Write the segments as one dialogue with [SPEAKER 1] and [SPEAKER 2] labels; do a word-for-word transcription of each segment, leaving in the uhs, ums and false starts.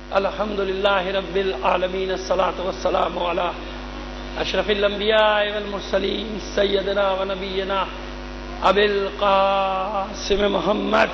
[SPEAKER 1] الحمد للہ رب العالمین الصلاۃ والسلام علی اشرف الانبیاء والمرسلین سیدنا و نبینا ابی القاسم محمد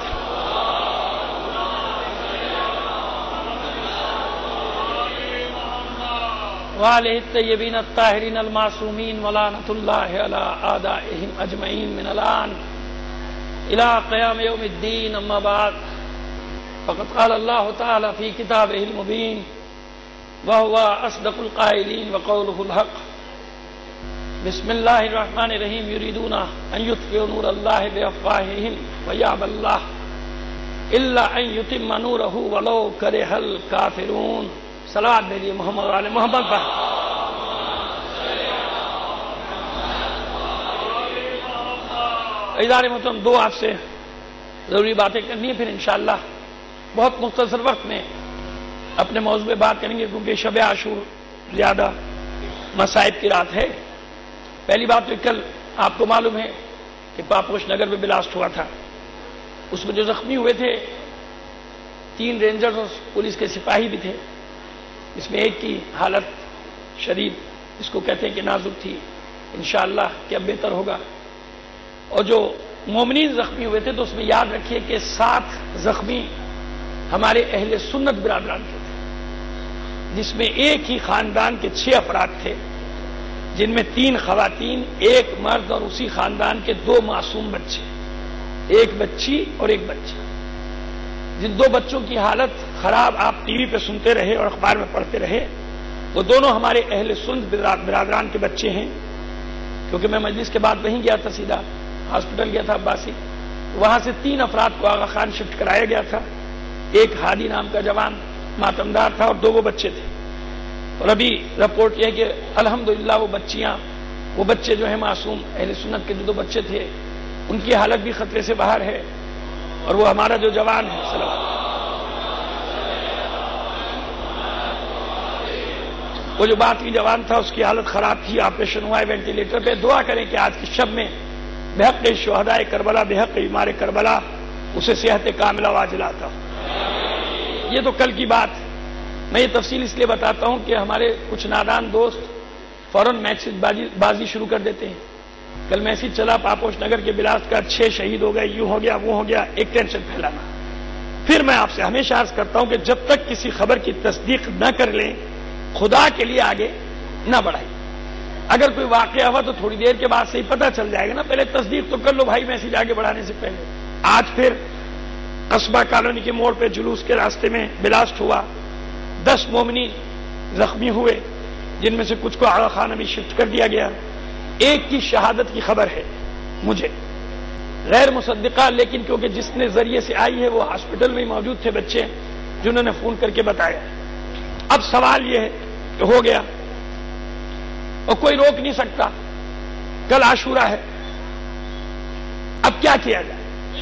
[SPEAKER 1] وآلہ الطیبین الطاہرین المعصومین ولعنۃ اللہ علی اعدائہم اجمعین من الآن الی قیام یوم الدین. اما بعد فقد قال اللہ تعالی فی کتابہ المبین وهو اصدق القائلین وقولہ الحق. بسم اللہ الرحمن الرحیم. یریدون ان یطفئوا نور اللہ بافواہہم ویأبی اللہ الا ان یتم نورہ ولو کرہ الکافرون. صلوات دے لیے محمد اور آل محمد پر. ادارے محترم، دو آپ سے ضروری باتیں کرنی ہے، پھر انشاءاللہ بہت مختصر وقت میں اپنے موضوع پہ بات کریں گے، کیونکہ شب عاشور زیادہ مصائب کی رات ہے. پہلی بات تو کل آپ کو معلوم ہے کہ پاپوش نگر میں بلاسٹ ہوا تھا. اس میں جو زخمی ہوئے تھے تین رینجرز اور پولیس کے سپاہی بھی تھے. اس میں ایک کی حالت شدید، اس کو کہتے ہیں کہ نازک تھی، انشاءاللہ کہ اب بہتر ہوگا. اور جو مومنین زخمی ہوئے تھے تو اس میں یاد رکھیے کہ سات زخمی ہمارے اہل سنت برادران کے تھے، جس میں ایک ہی خاندان کے چھ افراد تھے، جن میں تین خواتین، ایک مرد اور اسی خاندان کے دو معصوم بچے، ایک بچی اور ایک بچہ. جن دو بچوں کی حالت خراب آپ ٹی وی پہ سنتے رہے اور اخبار میں پڑھتے رہے، وہ دونوں ہمارے اہل سنت برادران کے بچے ہیں. کیونکہ میں مجلس کے بعد وہیں گیا تھا، سیدھا ہاسپٹل گیا تھا عباسی. وہاں سے تین افراد کو آغا خان شفٹ کرایا گیا تھا. ایک ہادی نام کا جوان ماتمدار تھا اور دو وہ بچے تھے. اور ابھی رپورٹ یہ ہے کہ الحمدللہ وہ بچیاں وہ بچے جو ہیں معصوم اہل سنت کے جو دو بچے تھے، ان کی حالت بھی خطرے سے باہر ہے. اور وہ ہمارا جو جوان ہے صلوات، وہ جو بات کی جوان تھا، اس کی حالت خراب تھی، آپریشن ہوا ہے وینٹیلیٹر پہ. دعا کریں کہ آج کی شب میں بحق شہدائے کربلا، بحق بیمار کربلا اسے صحت کاملہ واجلہ عطا. یہ تو کل کی بات. میں یہ تفصیل اس لیے بتاتا ہوں کہ ہمارے کچھ نادان دوست فوراً میسج بازی بازی شروع کر دیتے ہیں. کل میسج چلا پاپوش نگر کے بلاسٹ کا چھ شہید ہو گئے، یوں ہو گیا وہ ہو گیا، ایک ٹینشن پھیلانا. پھر میں آپ سے ہمیشہ عرض کرتا ہوں کہ جب تک کسی خبر کی تصدیق نہ کر لیں، خدا کے لیے آگے نہ بڑھائیں. اگر کوئی واقعہ ہوا تو تھوڑی دیر کے بعد سے ہی پتہ چل جائے گا نا، پہلے تصدیق تو کر لو بھائی میسج آگے بڑھانے سے پہلے. آج پھر قصبہ کالونی کے موڑ پہ جلوس کے راستے میں بلاسٹ ہوا، دس مومنین زخمی ہوئے، جن میں سے کچھ کو آغا خانہ بھی شفٹ کر دیا گیا. ایک کی شہادت کی خبر ہے مجھے، غیر مصدقہ، لیکن کیونکہ جس نے ذریعے سے آئی ہے وہ ہاسپٹل میں موجود تھے بچے، جنہوں نے فون کر کے بتایا. اب سوال یہ ہے کہ ہو گیا اور کوئی روک نہیں سکتا، کل عاشورہ ہے، اب کیا کیا جائے؟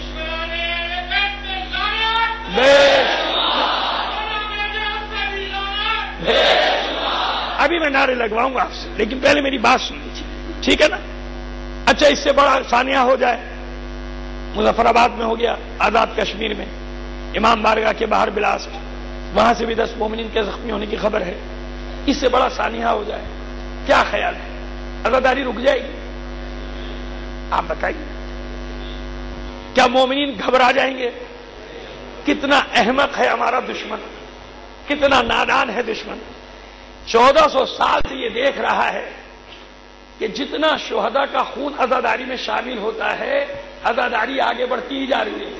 [SPEAKER 1] ابھی میں نعرے لگواؤں گا آپ سے، لیکن پہلے میری بات سن لیجیے، ٹھیک ہے نا؟ اچھا، اس سے بڑا ثانیہ ہو جائے، مظفر آباد میں ہو گیا، آزاد کشمیر میں امام بارگاہ کے باہر بلاسٹ، وہاں سے بھی دس مومنین کے زخمی ہونے کی خبر ہے. اس سے بڑا ثانیہ ہو جائے، کیا خیال ہے؟ عزاداری رک جائے گی؟ آپ بتائیے، کیا مومنین گھبرا جائیں گے؟ کتنا احمق ہے ہمارا دشمن، کتنا نادان ہے دشمن. چودہ سو سال سے یہ دیکھ رہا ہے کہ جتنا شہداء کا خون عزاداری میں شامل ہوتا ہے، عزاداری آگے بڑھتی ہی جا رہی ہے.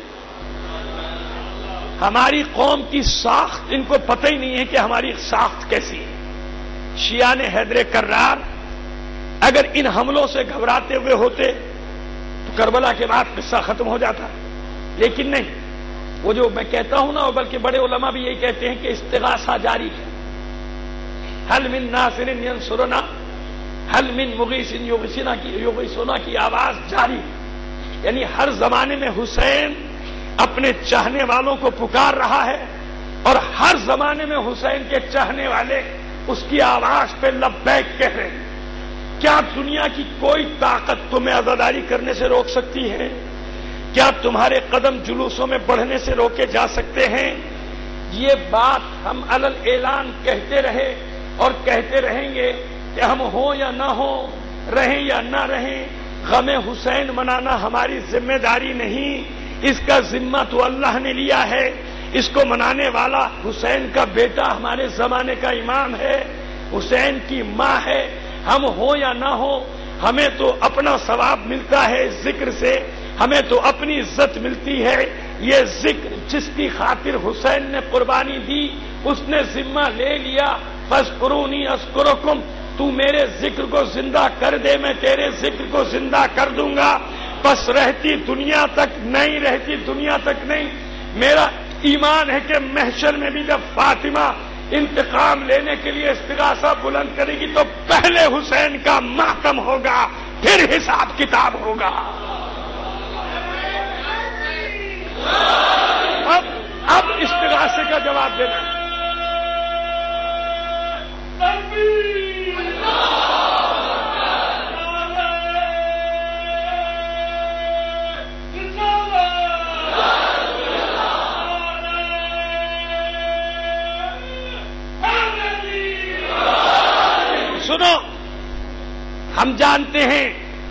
[SPEAKER 1] ہماری قوم کی ساخت ان کو پتہ ہی نہیں ہے کہ ہماری ساخت کیسی ہے. شیعہ نے حیدر کرار اگر ان حملوں سے گھبراتے ہوئے ہوتے تو کربلا کے بعد قصہ ختم ہو جاتا، لیکن نہیں. وہ جو میں کہتا ہوں نا، اور بلکہ بڑے علماء بھی یہی کہتے ہیں کہ استغاثہ جاری ہے. حل من ناصر ینصرنا، حل من مغیث یغیثنا کی یغیثنا کی آواز جاری. یعنی ہر زمانے میں حسین اپنے چاہنے والوں کو پکار رہا ہے، اور ہر زمانے میں حسین کے چاہنے والے اس کی آواز پہ لبیک کہہ رہے ہیں. کیا دنیا کی کوئی طاقت تمہیں عزاداری کرنے سے روک سکتی ہے؟ کیا تمہارے قدم جلوسوں میں بڑھنے سے روکے جا سکتے ہیں؟ یہ بات ہم علل اعلان کہتے رہے اور کہتے رہیں گے کہ ہم ہوں یا نہ ہوں، رہیں یا نہ رہیں، غم حسین منانا ہماری ذمہ داری نہیں، اس کا ذمہ تو اللہ نے لیا ہے۔ اس کو منانے والا حسین کا بیٹا ہمارے زمانے کا امام ہے، حسین کی ماں ہے۔ ہم ہوں یا نہ ہوں، ہمیں تو اپنا ثواب ملتا ہے ذکر سے، ہمیں تو اپنی عزت ملتی ہے۔ یہ ذکر جس کی خاطر حسین نے قربانی دی، اس نے ذمہ لے لیا، فاذکرونی اذکرکم، تو میرے ذکر کو زندہ کر دے، میں تیرے ذکر کو زندہ کر دوں گا۔ بس رہتی دنیا تک نہیں، رہتی دنیا تک نہیں، میرا ایمان ہے کہ محشر میں بھی جب فاطمہ انتقام لینے کے لیے استغاثہ بلند کرے گی تو پہلے حسین کا ماتم ہوگا، پھر حساب کتاب ہوگا۔ اب اب استغاثے کا جواب دینا۔ سنو، ہم جانتے ہیں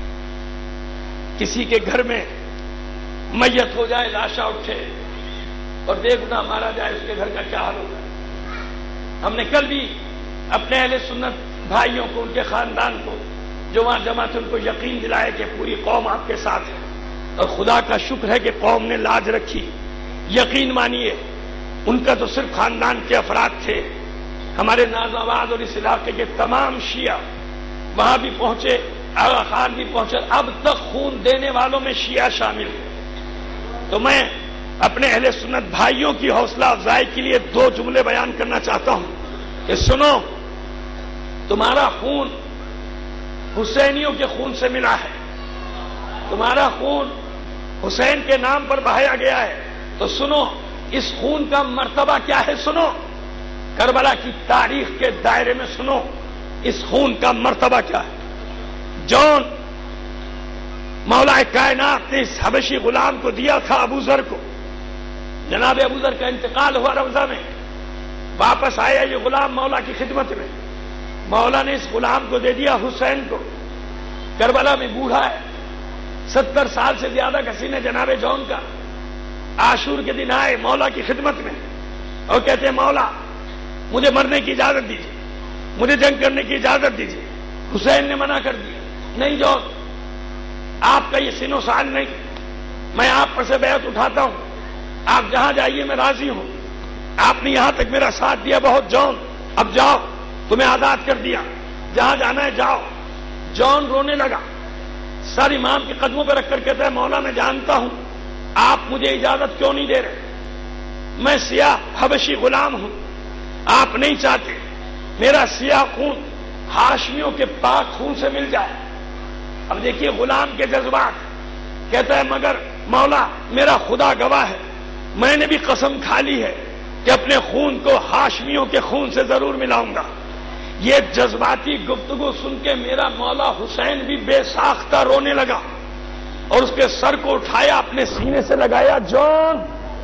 [SPEAKER 1] کسی کے گھر میں میت ہو جائے، لاشا اٹھے اور بے گناہ مارا جائے، اس کے گھر کا کیا حال ہوگا؟ ہم نے کل بھی اپنے اہل سنت بھائیوں کو، ان کے خاندان کو جو وہاں جمع تھے، ان کو یقین دلائے کہ پوری قوم آپ کے ساتھ ہے، اور خدا کا شکر ہے کہ قوم نے لاج رکھی۔ یقین مانیے، ان کا تو صرف خاندان کے افراد تھے، ہمارے ناز آباد اور اس علاقے کے تمام شیعہ وہاں بھی پہنچے، آغا خان بھی پہنچے، اب تک خون دینے والوں میں شیعہ شامل ہیں۔ تو میں اپنے اہل سنت بھائیوں کی حوصلہ افزائی کے لیے دو جملے بیان کرنا چاہتا ہوں کہ سنو، تمہارا خون حسینیوں کے خون سے ملا ہے، تمہارا خون حسین کے نام پر بہایا گیا ہے، تو سنو اس خون کا مرتبہ کیا ہے، سنو کربلا کی تاریخ کے دائرے میں سنو اس خون کا مرتبہ کیا ہے۔ جون مولا کائنات نے اس حبشی غلام کو دیا تھا ابو ذر کو، جناب ابو ذر کا انتقال ہوا روضہ میں، واپس آیا یہ غلام مولا کی خدمت میں، مولا نے اس غلام کو دے دیا حسین کو، کربلا میں بوڑھا ہے، ستر سال سے زیادہ کا سن ہے جناب جون کا، عاشور کے دن آئے مولا کی خدمت میں اور کہتے ہیں مولا مجھے مرنے کی اجازت دیجیے، مجھے جنگ کرنے کی اجازت دیجیے۔ حسین نے منع کر دیا، نہیں جون، آپ کا یہ سن و سال نہیں، میں آپ پر سے بیعت اٹھاتا ہوں، آپ جہاں جائیے میں راضی ہوں، آپ نے یہاں تک میرا ساتھ دیا بہت جون، اب جاؤ، تمہیں آزاد کر دیا، جہاں جانا ہے جاؤ۔ جون رونے لگا، سر امام کے قدموں پہ رکھ کر کہتا ہے مولا میں جانتا ہوں آپ مجھے اجازت کیوں نہیں دے رہے، میں سیاہ حبشی غلام ہوں، آپ نہیں چاہتے میرا سیاہ خون ہاشمیوں کے پاک خون سے مل جائے۔ اب دیکھیے غلام کے جذبات، کہتا ہے مگر مولا میرا خدا گواہ ہے، میں نے بھی قسم کھا لی ہے کہ اپنے خون کو ہاشمیوں کے خون سے ضرور ملاؤں گا۔ یہ جذباتی گفتگو سن کے میرا مولا حسین بھی بے ساختہ رونے لگا اور اس کے سر کو اٹھایا اپنے سینے سے لگایا، جون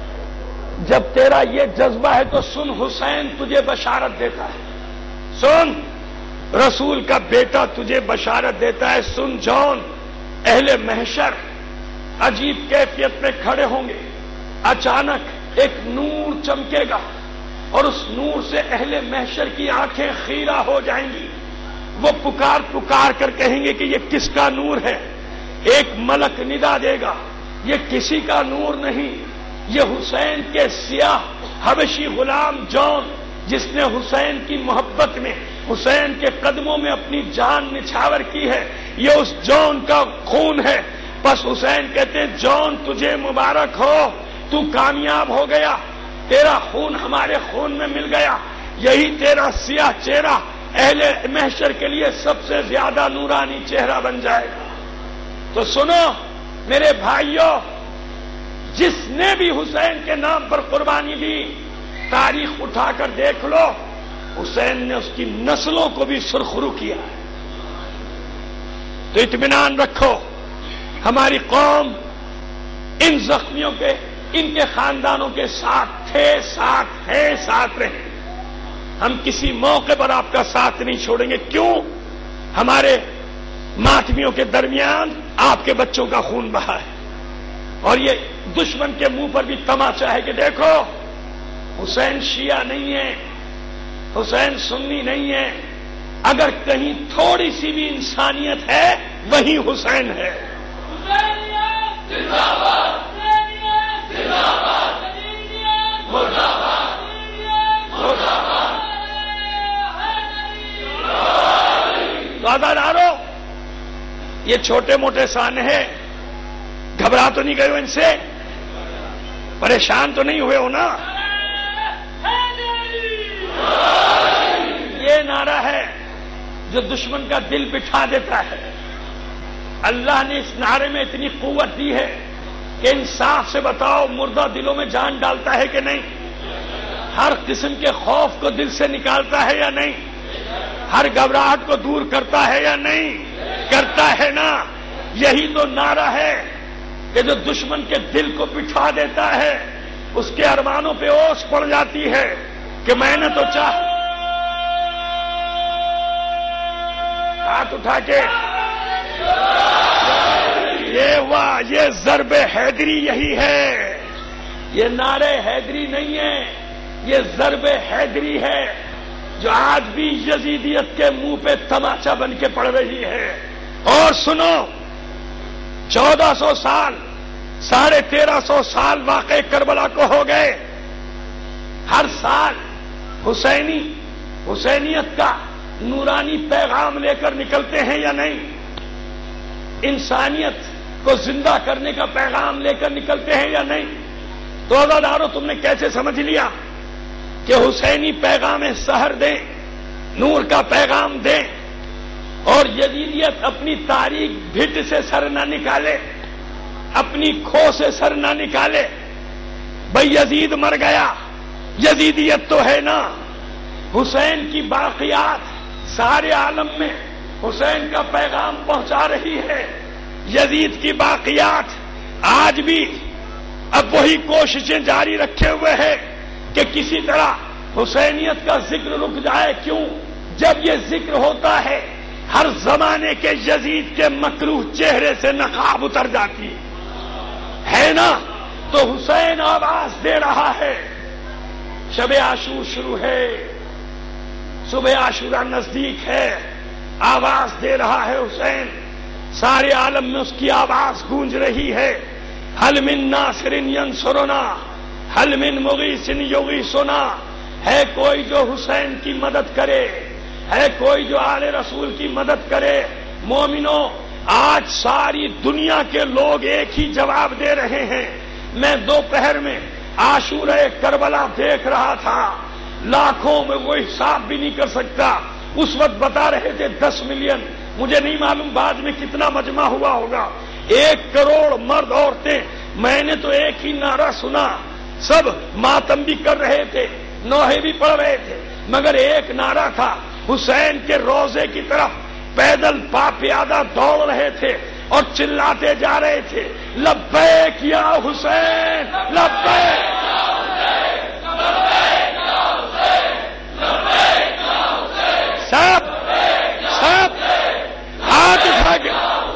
[SPEAKER 1] جب تیرا یہ جذبہ ہے تو سن، حسین تجھے بشارت دیتا ہے، سن رسول کا بیٹا تجھے بشارت دیتا ہے، سن جون، اہل محشر عجیب کیفیت میں کھڑے ہوں گے، اچانک ایک نور چمکے گا اور اس نور سے اہل محشر کی آنکھیں خیرہ ہو جائیں گی، وہ پکار پکار کر کہیں گے کہ یہ کس کا نور ہے، ایک ملک ندا دے گا، یہ کسی کا نور نہیں، یہ حسین کے سیاہ حبشی غلام جون، جس نے حسین کی محبت میں حسین کے قدموں میں اپنی جان نچھاور کی ہے، یہ اس جون کا خون ہے۔ بس حسین کہتے ہیں جون تجھے مبارک ہو، تو کامیاب ہو گیا، تیرا خون ہمارے خون میں مل گیا، یہی تیرا سیاہ چہرہ اہل محشر کے لیے سب سے زیادہ نورانی چہرہ بن جائے گا۔ تو سنو میرے بھائیوں، جس نے بھی حسین کے نام پر قربانی دی، تاریخ اٹھا کر دیکھ لو، حسین نے اس کی نسلوں کو بھی سرخرو کیا ہے۔ تو اطمینان رکھو، ہماری قوم ان زخمیوں کے، ان کے خاندانوں کے ساتھ تھے، ساتھ ہیں، ساتھ رہیں۔ ہم کسی موقع پر آپ کا ساتھ نہیں چھوڑیں گے۔ کیوں؟ ہمارے ماتمیوں کے درمیان آپ کے بچوں کا خون بہا ہے، اور یہ دشمن کے منہ پر بھی تماچا ہے کہ دیکھو حسین شیعہ نہیں ہے، حسین سنی نہیں ہے، اگر کہیں تھوڑی سی بھی انسانیت ہے وہی حسین ہے۔ وعدہ یہ چھوٹے موٹے سانحے، گھبرا تو نہیں گئے ہو ان سے؟ پریشان تو نہیں ہوئے ہو نا؟ یہ نعرہ ہے جو دشمن کا دل بٹھا دیتا ہے۔ اللہ نے اس نعرے میں اتنی قوت دی ہے کہ انصاف سے بتاؤ مردہ دلوں میں جان ڈالتا ہے کہ نہیں؟ ہر قسم کے خوف کو دل سے نکالتا ہے یا نہیں؟ ہر گھبراہٹ کو دور کرتا ہے یا نہیں؟ کرتا ہے نا۔ یہی تو نعرہ ہے کہ جو دشمن کے دل کو بٹھا دیتا ہے، اس کے ارمانوں پہ اوس پڑ جاتی ہے کہ میں نے تو چاہ ہاتھ اٹھا کے یہ واہ یہ ضرب حیدری یہی ہے۔ یہ نعرے حیدری نہیں ہے، یہ ضرب حیدری ہے جو آج بھی یزیدیت کے منہ پہ تماچا بن کے پڑ رہی ہے۔ اور سنو، چودہ سو سال ساڑھے تیرہ سو سال واقع کربلا کو ہو گئے۔ ہر سال حسینی حسینیت کا نورانی پیغام لے کر نکلتے ہیں یا نہیں؟ انسانیت کو زندہ کرنے کا پیغام لے کر نکلتے ہیں یا نہیں؟ تو عزیزانو، تم نے کیسے سمجھ لیا کہ حسینی پیغام سحر دیں، نور کا پیغام دیں، اور یزیدیت اپنی تاریخ بھٹ سے سر نہ نکالے، اپنی کھو سے سر نہ نکالے؟ بھئی یزید مر گیا، یزیدیت تو ہے نا۔ حسین کی باقیات سارے عالم میں حسین کا پیغام پہنچا رہی ہے۔ یزید کی باقیات آج بھی اب وہی کوششیں جاری رکھے ہوئے ہیں کہ کسی طرح حسینیت کا ذکر رک جائے۔ کیوں؟ جب یہ ذکر ہوتا ہے ہر زمانے کے یزید کے مکروہ چہرے سے نقاب اتر جاتی ہے نا۔ تو حسین آواز دے رہا ہے، شب عاشور شروع ہے، صبح عاشورہ نزدیک ہے، آواز دے رہا ہے حسین، سارے عالم میں اس کی آواز گونج رہی ہے۔ حل من ناصر ینصرنا، حل من مغیث یغیثنا، ہے کوئی جو حسین کی مدد کرے، ہے کوئی جو آل رسول کی مدد کرے۔ مومنوں، آج ساری دنیا کے لوگ ایک ہی جواب دے رہے ہیں۔ میں دوپہر میں عاشورہ کربلا دیکھ رہا تھا، لاکھوں میں وہ حساب بھی نہیں کر سکتا۔ اس وقت بتا رہے تھے دس ملین، مجھے نہیں معلوم بعد میں کتنا مجمع ہوا ہوگا، ایک کروڑ مرد عورتیں۔ میں نے تو ایک ہی نعرہ سنا، سب ماتم بھی کر رہے تھے، نوحے بھی پڑھ رہے تھے، مگر ایک نعرہ تھا، حسین کے روضے کی طرف پیدل پا پیادہ دوڑ رہے تھے اور چلاتے جا رہے تھے، لبیک یا حسین، لبیک یا حسین، لبیک یا حسین، لبیک یا حسین۔ سب سب ہاتھ اٹھا کے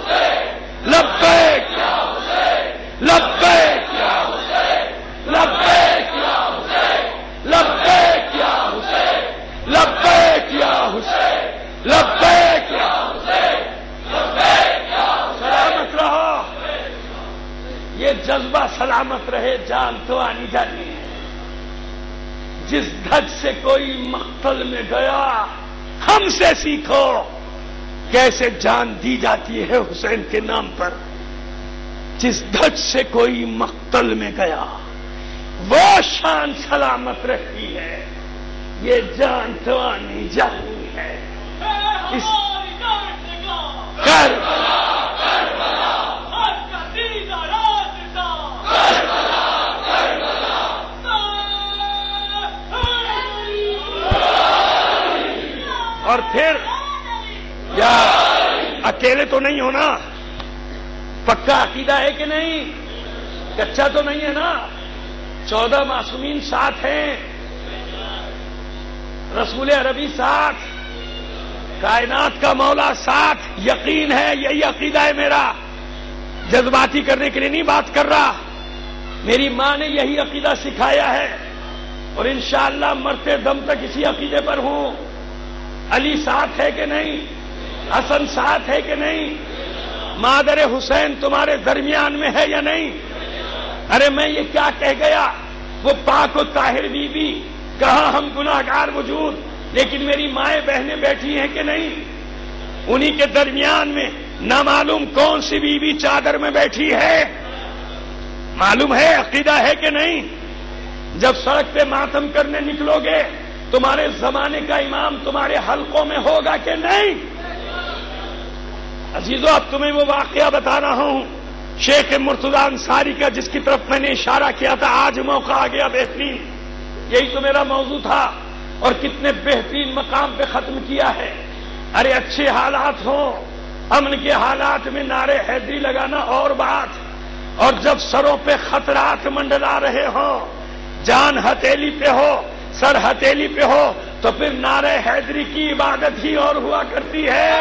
[SPEAKER 1] لبیک یا حسین، لبیک یا حسین، لبیک یا حسین، لبیک یا حسین، لبیک یا حسین، لبیک یا حسین، لبیک یا حسین۔ سلامت رہو، یہ جذبہ سلامت رہے، جان تو آنی جانی ہے۔ جس دھج سے کوئی مقتل میں گیا، ہم سے سیکھو کیسے جان دی جاتی ہے حسین کے نام پر۔ جس دھج سے کوئی مقتل میں گیا، وہ شان سلامت رہتی ہے، یہ جان تو آنی جانی ہے۔ اس کربلا کربلا اور پھر یا اکیلے تو نہیں ہونا، پکا عقیدہ ہے کہ نہیں؟ کچا تو نہیں ہے نا؟ چودہ معصومین ساتھ ہیں، رسول عربی ساتھ، کائنات کا مولا ساتھ. یقین ہے، یہی عقیدہ ہے میرا، جذباتی کرنے کے لیے نہیں بات کر رہا. میری ماں نے یہی عقیدہ سکھایا ہے اور انشاءاللہ مرتے دم تک اسی عقیدے پر ہوں. علی ساتھ ہے کہ نہیں؟ حسن ساتھ ہے کہ نہیں؟ مادر حسین تمہارے درمیان میں ہے یا نہیں؟ ارے میں یہ کیا کہہ گیا؟ وہ پاک و طاہر بی بی، کہاں ہم گناہگار وجود، لیکن میری مائیں بہنیں بیٹھی ہیں کہ نہیں؟ انہی کے درمیان میں نہ معلوم کون سی بی بی چادر میں بیٹھی ہے. معلوم ہے، عقیدہ ہے کہ نہیں؟ جب سڑک پہ ماتم کرنے نکلو گے تمہارے زمانے کا امام تمہارے حلقوں میں ہوگا کہ نہیں؟ عزیزو، اب تمہیں وہ واقعہ بتا رہا ہوں شیخ مرتضی انصاری کا، جس کی طرف میں نے اشارہ کیا تھا. آج موقع آ گیا بہترین، یہی تو میرا موضوع تھا اور کتنے بہترین مقام پہ ختم کیا ہے. ارے اچھے حالات ہوں، امن کے حالات میں نعرے حیدری لگانا اور بات، اور جب سروں پہ خطرات منڈلا رہے ہوں، جان ہتھیلی پہ ہو، سر ہتھیلی پہ ہو، تو پھر نعرے حیدری کی عبادت ہی اور ہوا کرتی ہے.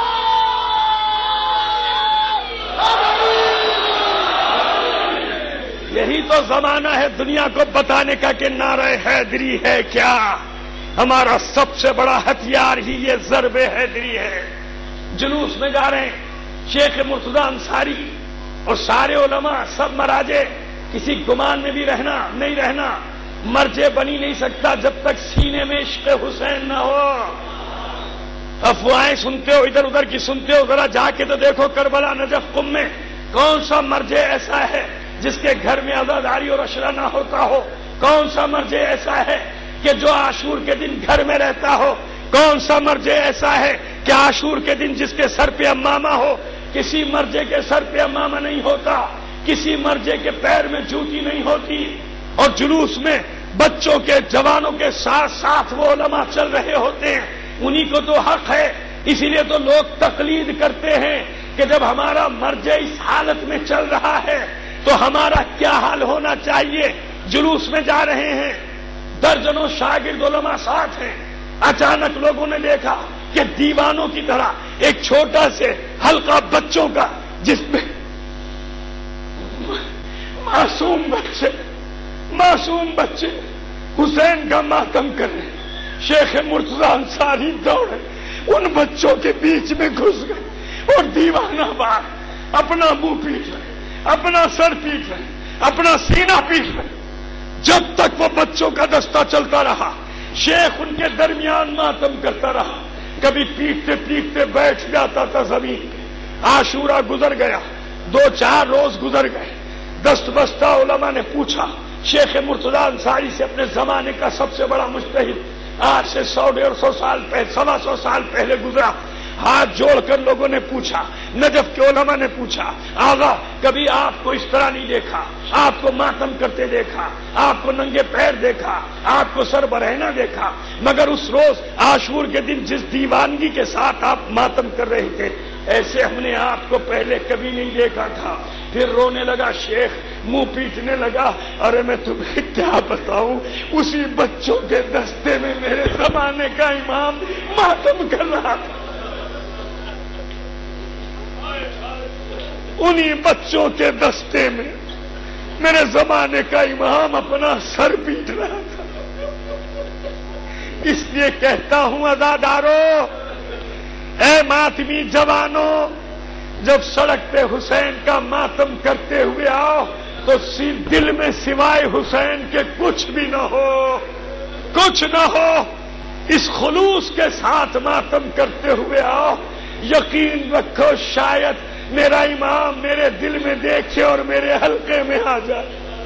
[SPEAKER 1] یہی تو زمانہ ہے دنیا کو بتانے کا کہ نعرہ حیدری ہے کیا. ہمارا سب سے بڑا ہتھیار ہی یہ ضرب حیدری ہے. جلوس میں جا رہے ہیں شیخ مرتضی انصاری اور سارے علماء، سب مراجے، کسی گمان میں بھی رہنا نہیں رہنا. مرجے بنی نہیں سکتا جب تک سینے میں عشق حسین نہ ہو. افواہیں سنتے ہو، ادھر ادھر کی سنتے ہو، ذرا جا کے تو دیکھو کربلا، نجف، قم میں کون سا مرجے ایسا ہے جس کے گھر میں عزاداری اور عشرہ نہ ہوتا ہو؟ کون سا مرجے ایسا ہے کہ جو عاشور کے دن گھر میں رہتا ہو؟ کون سا مرجے ایسا ہے کہ عاشور کے دن جس کے سر پہ امامہ ہو؟ کسی مرجے کے سر پہ امامہ نہیں ہوتا، کسی مرجے کے پیر میں جوتی نہیں ہوتی. اور جلوس میں بچوں کے، جوانوں کے ساتھ ساتھ وہ علماء چل رہے ہوتے ہیں. انہی کو تو حق ہے، اسی لیے تو لوگ تقلید کرتے ہیں کہ جب ہمارا مرجع اس حالت میں چل رہا ہے تو ہمارا کیا حال ہونا چاہیے. جلوس میں جا رہے ہیں، درجنوں شاگرد علماء ساتھ ہیں. اچانک لوگوں نے دیکھا کہ دیوانوں کی طرح ایک چھوٹا سے حلقہ بچوں کا، جس میں معصوم بچے معصوم بچے حسین کا ماتم کر رہے. شیخ مرتضی انصاری دوڑے، ان بچوں کے بیچ میں گھس گئے اور دیوانہ بار اپنا منہ پیٹ رہے، اپنا سر پیٹ رہے، اپنا سینہ پیٹ رہے. جب تک وہ بچوں کا دستہ چلتا رہا شیخ ان کے درمیان ماتم کرتا رہا. کبھی پیٹتے پیٹتے بیٹھ جاتا تھا زمین پہ. عاشورہ گزر گیا، دو چار روز گزر گئے. دست بستہ علماء نے پوچھا شیخ مرتضی انصاری سے، اپنے زمانے کا سب سے بڑا مجتہد، آج سے سو ڈیڑھ سو سال پہلے، سوا سو سال پہلے گزرا. ہاتھ جوڑ کر لوگوں نے پوچھا، نجف کے علماء نے پوچھا، آغا کبھی آپ کو اس طرح نہیں دیکھا، آپ کو ماتم کرتے دیکھا، آپ کو ننگے پیر دیکھا، آپ کو سر برہنہ دیکھا، مگر اس روز عاشور کے دن جس دیوانگی کے ساتھ آپ ماتم کر رہے تھے ایسے ہم نے آپ کو پہلے کبھی نہیں دیکھا تھا. پھر رونے لگا شیخ، منہ پیٹنے لگا. ارے میں تمہیں کیا بتاؤں، اسی بچوں کے دستے میں میرے زمانے کا امام ماتم کر رہا تھا. انہی بچوں کے دستے میں میرے زمانے کا امام اپنا سر پیٹ رہا تھا. اس لیے کہتا ہوں عزادارو، اے ماتمی جوانوں، جب سڑک پہ حسین کا ماتم کرتے ہوئے آؤ تو دل میں سوائے حسین کے کچھ بھی نہ ہو، کچھ نہ ہو. اس خلوص کے ساتھ ماتم کرتے ہوئے آؤ. یقین رکھو شاید میرا امام میرے دل میں دیکھے اور میرے حلقے میں آ جائے.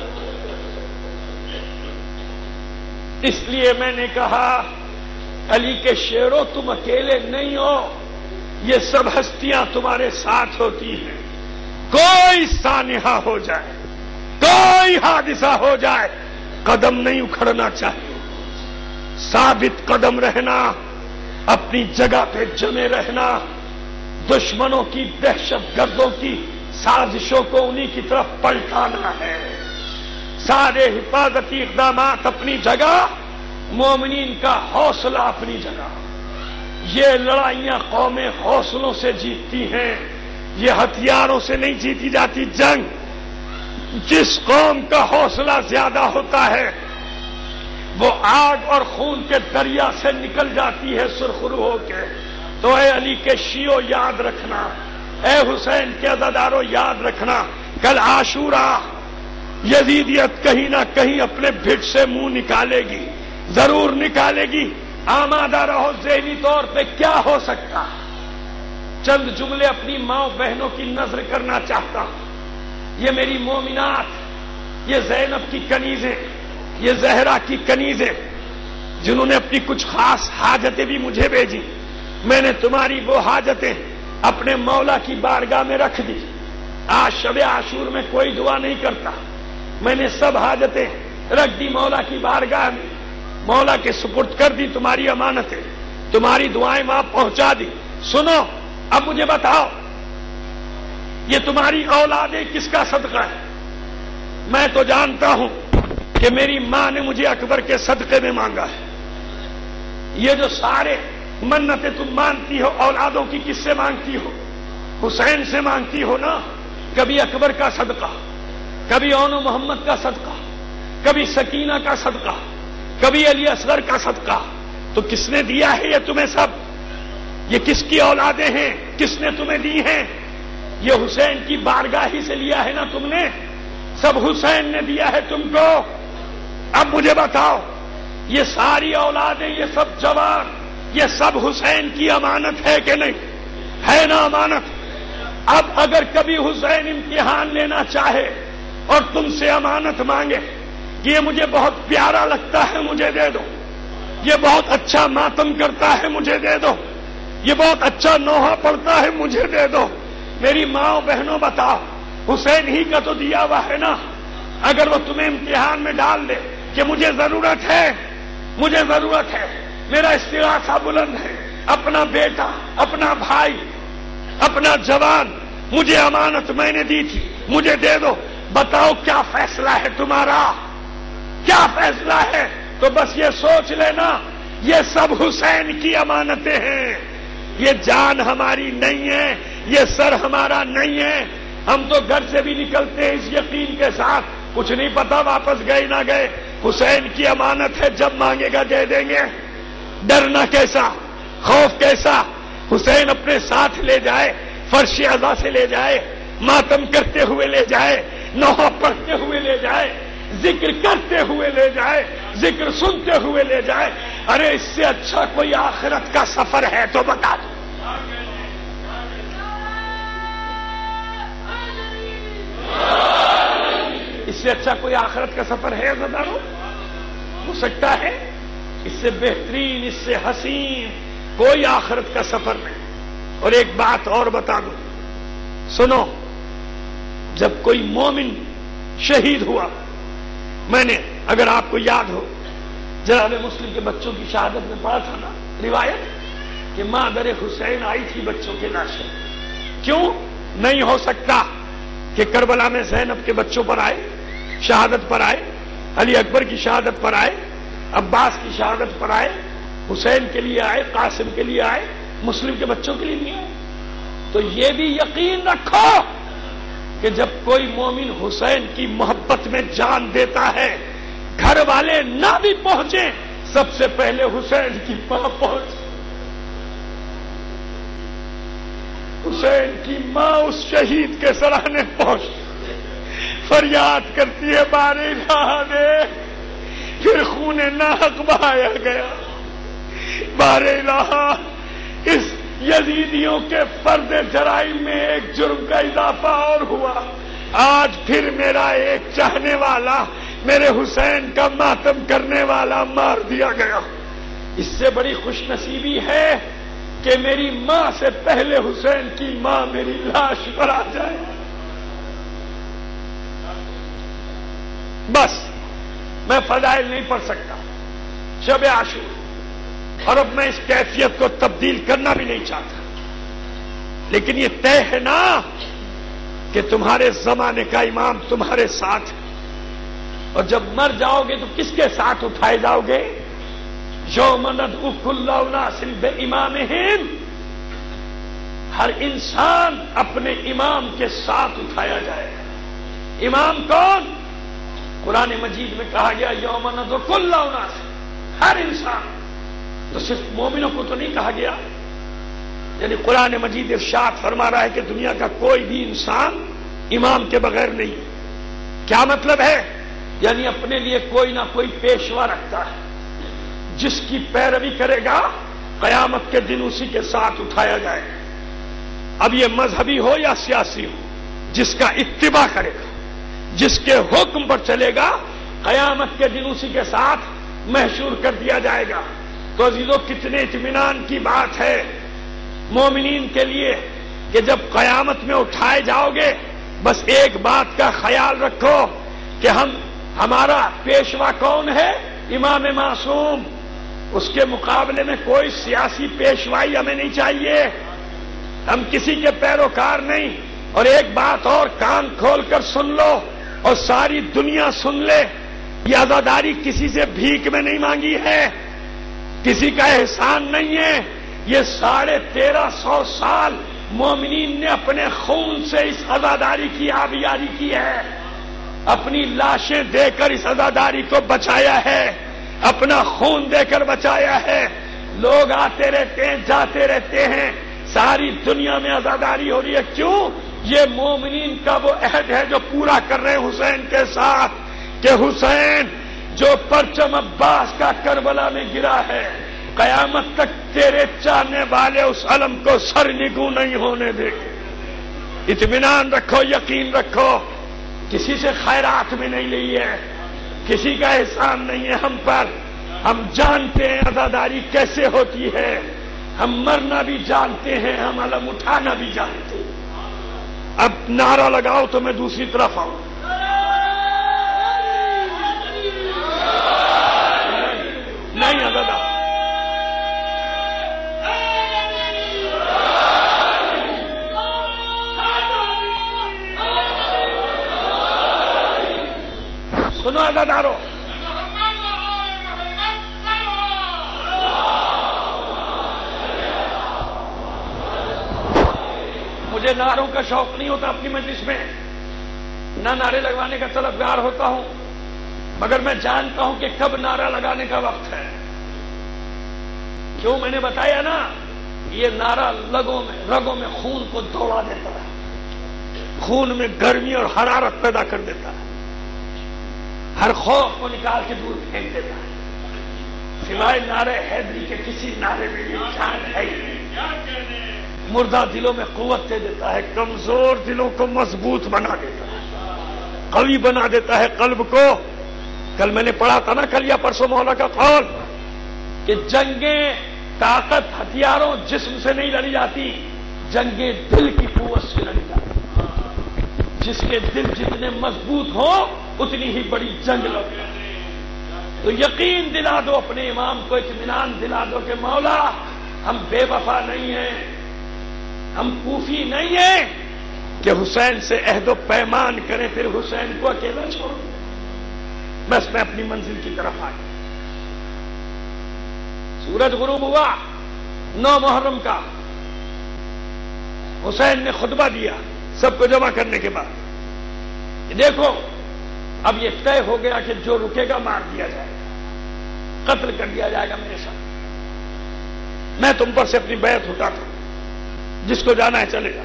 [SPEAKER 1] اس لیے میں نے کہا علی کے شیرو، تم اکیلے نہیں ہو، یہ سب ہستیاں تمہارے ساتھ ہوتی ہیں. کوئی سانحہ ہو جائے، کوئی حادثہ ہو جائے، قدم نہیں اکھڑنا چاہیے. ثابت قدم رہنا، اپنی جگہ پہ جمے رہنا. دشمنوں کی، دہشت گردوں کی سازشوں کو انہی کی طرف پلٹانا ہے. سارے حفاظتی اقدامات اپنی جگہ، مومنین کا حوصلہ اپنی جگہ. یہ لڑائیاں قومیں حوصلوں سے جیتتی ہیں، یہ ہتھیاروں سے نہیں جیتی جاتی جنگ. جس قوم کا حوصلہ زیادہ ہوتا ہے وہ آگ اور خون کے دریا سے نکل جاتی ہے سرخرو ہو کے. تو اے علی کے شیعو یاد رکھنا، اے حسین کے عزادارو یاد رکھنا، کل عاشورہ یزیدیت کہیں نہ کہیں اپنے بھٹ سے منہ نکالے گی، ضرور نکالے گی. آمادہ رہو ذہنی طور پہ. کیا ہو سکتا؟ چند جملے اپنی ماں بہنوں کی نظر کرنا چاہتا ہوں. یہ میری مومنات، یہ زینب کی کنیزیں، یہ زہرا کی کنیزیں، جنہوں نے اپنی کچھ خاص حاجتیں بھی مجھے بھیجی. میں نے تمہاری وہ حاجتیں اپنے مولا کی بارگاہ میں رکھ دی. آج شب عاشور میں کوئی دعا نہیں کرتا، میں نے سب حاجتیں رکھ دی مولا کی بارگاہ میں، مولا کے سپرد کر دی. تمہاری امانتیں، تمہاری دعائیں وہاں پہنچا دی. سنو، اب مجھے بتاؤ، یہ تمہاری اولادیں کس کا صدقہ ہے؟ میں تو جانتا ہوں کہ میری ماں نے مجھے اکبر کے صدقے میں مانگا ہے. یہ جو سارے منتیں تم مانتی ہو اولادوں کی، کس سے مانگتی ہو؟ حسین سے مانگتی ہو نا. کبھی اکبر کا صدقہ، کبھی اون و محمد کا صدقہ، کبھی سکینہ کا صدقہ، کبھی علی اصغر کا صدقہ. تو کس نے دیا ہے یہ تمہیں سب؟ یہ کس کی اولادیں ہیں؟ کس نے تمہیں دی ہیں؟ یہ حسین کی بارگاہ ہی سے لیا ہے نا تم نے. سب حسین نے دیا ہے تم کو. اب مجھے بتاؤ، یہ ساری اولادیں، یہ سب جوان، یہ سب حسین کی امانت ہے کہ نہیں؟ ہے نا امانت؟ اب اگر کبھی حسین امتحان لینا چاہے اور تم سے امانت مانگے، یہ مجھے بہت پیارا لگتا ہے، مجھے دے دو. یہ بہت اچھا ماتم کرتا ہے، مجھے دے دو. یہ بہت اچھا نوحہ پڑتا ہے، مجھے دے دو. میری ماں بہنوں بتاؤ، حسین ہی کا تو دیا ہوا ہے نا. اگر وہ تمہیں امتحان میں ڈال دے کہ مجھے ضرورت ہے، مجھے ضرورت ہے، میرا استغاثہ بلند ہے، اپنا بیٹا، اپنا بھائی، اپنا جوان، مجھے امانت میں نے دی تھی، مجھے دے دو. بتاؤ کیا فیصلہ ہے تمہارا؟ کیا فیصلہ ہے؟ تو بس یہ سوچ لینا، یہ سب حسین کی امانتیں ہیں. یہ جان ہماری نہیں ہے، یہ سر ہمارا نہیں ہے. ہم تو گھر سے بھی نکلتے ہیں اس یقین کے ساتھ، کچھ نہیں پتا واپس گئے نہ گئے. حسین کی امانت ہے، جب مانگے گا دے دیں گے. ڈرنا کیسا، خوف کیسا؟ حسین اپنے ساتھ لے جائے، فرش عزا سے لے جائے، ماتم کرتے ہوئے لے جائے، نوحہ پڑھتے ہوئے لے جائے، ذکر کرتے ہوئے لے جائے، ذکر سنتے ہوئے لے جائے. ارے اس سے اچھا کوئی آخرت کا سفر ہے تو بتا دو. اس سے اچھا کوئی آخرت کا سفر ہے عزادارو؟ ہو سکتا ہے؟ اس سے بہترین، اس سے حسین کوئی آخرت کا سفر نہیں. اور ایک بات اور بتا دوں، سنو، جب کوئی مومن شہید ہوا، میں نے، اگر آپ کو یاد ہو، جناب مسلم کے بچوں کی شہادت میں پڑھا تھا نا روایت کہ ماں در حسین آئی تھی بچوں کے لاشیں. کیوں نہیں ہو سکتا کہ کربلا میں زینب کے بچوں پر آئے، شہادت پر آئے، علی اکبر کی شہادت پر آئے، عباس کی شہادت پر آئے، حسین کے لیے آئے، قاسم کے لیے آئے، مسلم کے بچوں کے لیے نہیں آئے؟ تو یہ بھی یقین رکھو کہ جب کوئی مومن حسین کی محبت میں جان دیتا ہے، گھر والے نہ بھی پہنچے، سب سے پہلے حسین کی ماں پہنچ. حسین کی ماں اس شہید کے سرانے پہنچ فریاد کرتی ہے، بار الہ دے. پھر خون ناحق بہایا گیا. بار الہ، اس یزیدیوں کے فرد جرائم میں ایک جرم کا اضافہ اور ہوا. آج پھر میرا ایک چاہنے والا، میرے حسین کا ماتم کرنے والا مار دیا گیا. اس سے بڑی خوش نصیبی ہے کہ میری ماں سے پہلے حسین کی ماں میری لاش پر آ جائے. بس میں فضائل نہیں پڑھ سکتا شب عاشور، اور اب میں اس کیفیت کو تبدیل کرنا بھی نہیں چاہتا. لیکن یہ طے ہے نا کہ تمہارے زمانے کا امام تمہارے ساتھ ہے. اور جب مر جاؤ گے تو کس کے ساتھ اٹھائے جاؤ گے؟ یوم ندعو کل اناس بامامہم، ہر انسان اپنے امام کے ساتھ اٹھایا جائے گا۔ امام کون؟ قرآن مجید میں کہا گیا یوم ندعو کل اناس، ہر انسان، تو صرف مومنوں کو تو نہیں کہا گیا۔ یعنی قرآن مجید ارشاد فرما رہا ہے کہ دنیا کا کوئی بھی انسان امام کے بغیر نہیں۔ کیا مطلب ہے؟ یعنی اپنے لیے کوئی نہ کوئی پیشوا رکھتا ہے، جس کی پیروی کرے گا قیامت کے دن اسی کے ساتھ اٹھایا جائے گا۔ اب یہ مذہبی ہو یا سیاسی ہو، جس کا اتباع کرے گا، جس کے حکم پر چلے گا، قیامت کے دن اسی کے ساتھ محشور کر دیا جائے گا۔ تو عزیزو کتنے اطمینان کی بات ہے مومنین کے لیے کہ جب قیامت میں اٹھائے جاؤ گے، بس ایک بات کا خیال رکھو کہ ہم ہمارا پیشوا کون ہے؟ امام معصوم۔ اس کے مقابلے میں کوئی سیاسی پیشوائی ہمیں نہیں چاہیے، ہم کسی کے پیروکار نہیں۔ اور ایک بات اور کان کھول کر سن لو اور ساری دنیا سن لے، یہ عزاداری کسی سے بھیک میں نہیں مانگی ہے، کسی کا احسان نہیں ہے، یہ ساڑھے تیرہ سو سال مومنین نے اپنے خون سے اس عزاداری کی آبیاری کی ہے، اپنی لاشیں دے کر اس عزاداری کو بچایا ہے، اپنا خون دے کر بچایا ہے۔ لوگ آتے رہتے ہیں، جاتے رہتے ہیں، ساری دنیا میں عزاداری ہو رہی ہے۔ کیوں؟ یہ مومنین کا وہ عہد ہے جو پورا کر رہے ہیں حسین کے ساتھ، کہ حسین جو پرچم عباس کا کربلا میں گرا ہے، قیامت تک تیرے چاہنے والے اس علم کو سر نگو نہیں ہونے دیں گے۔ اطمینان رکھو، یقین رکھو، کسی سے خیرات میں نہیں لی ہے، کسی کا احسان نہیں ہے ہم پر، ہم جانتے ہیں عزاداری کیسے ہوتی ہے، ہم مرنا بھی جانتے ہیں، ہم علم اٹھانا بھی جانتے ہیں۔ اب نعرہ لگاؤ تو میں دوسری طرف آؤں۔ نہیں عزادہ سنو عزادارو، مجھے نعروں کا شوق نہیں ہوتا اپنی مجلس میں، نہ نعرے لگوانے کا طلبگار ہوتا ہوں، مگر میں جانتا ہوں کہ کب نعرہ لگانے کا وقت ہے۔ کیوں؟ میں نے بتایا نا، یہ نعرہ لگوں میں رگوں میں خون کو دوڑا دیتا ہے، خون میں گرمی اور حرارت پیدا کر دیتا ہے، ہر خوف کو نکال کے دور پھینک دیتا ہے۔ سوائے نعرے حیدری کے کسی نعرے میں یہ جان ہے ہی نہیں۔ مردہ دلوں میں قوت دے دیتا ہے، کمزور دلوں کو مضبوط بنا دیتا ہے، قوی بنا دیتا ہے قلب کو۔ کل میں نے پڑھا تھا نا، کل یا پرسوں مولا کا قول کہ جنگیں طاقت ہتھیاروں جسم سے نہیں لڑی جاتی، جنگیں دل کی قوت سے لڑی جاتی۔ جس کے دل جتنے مضبوط ہوں اتنی ہی بڑی جنگ لڑی۔ تو یقین دلا دو اپنے امام کو، اطمینان دلا دو کہ مولا ہم بے وفا نہیں ہیں، ہم کوفی نہیں ہیں کہ حسین سے عہد و پیمان کریں پھر حسین کو اکیلا چھوڑ دیں۔ بس میں اپنی منزل کی طرف آ گیا۔ سورج غروب ہوا نو محرم کا، حسین نے خطبہ دیا سب کو جمع کرنے کے بعد کہ دیکھو اب یہ طے ہو گیا کہ جو رکے گا مار دیا جائے گا، قتل کر دیا جائے گا میرے ساتھ۔ میں تم پر سے اپنی بیعت اٹھاتا ہوں، جس کو جانا ہے چلے جا۔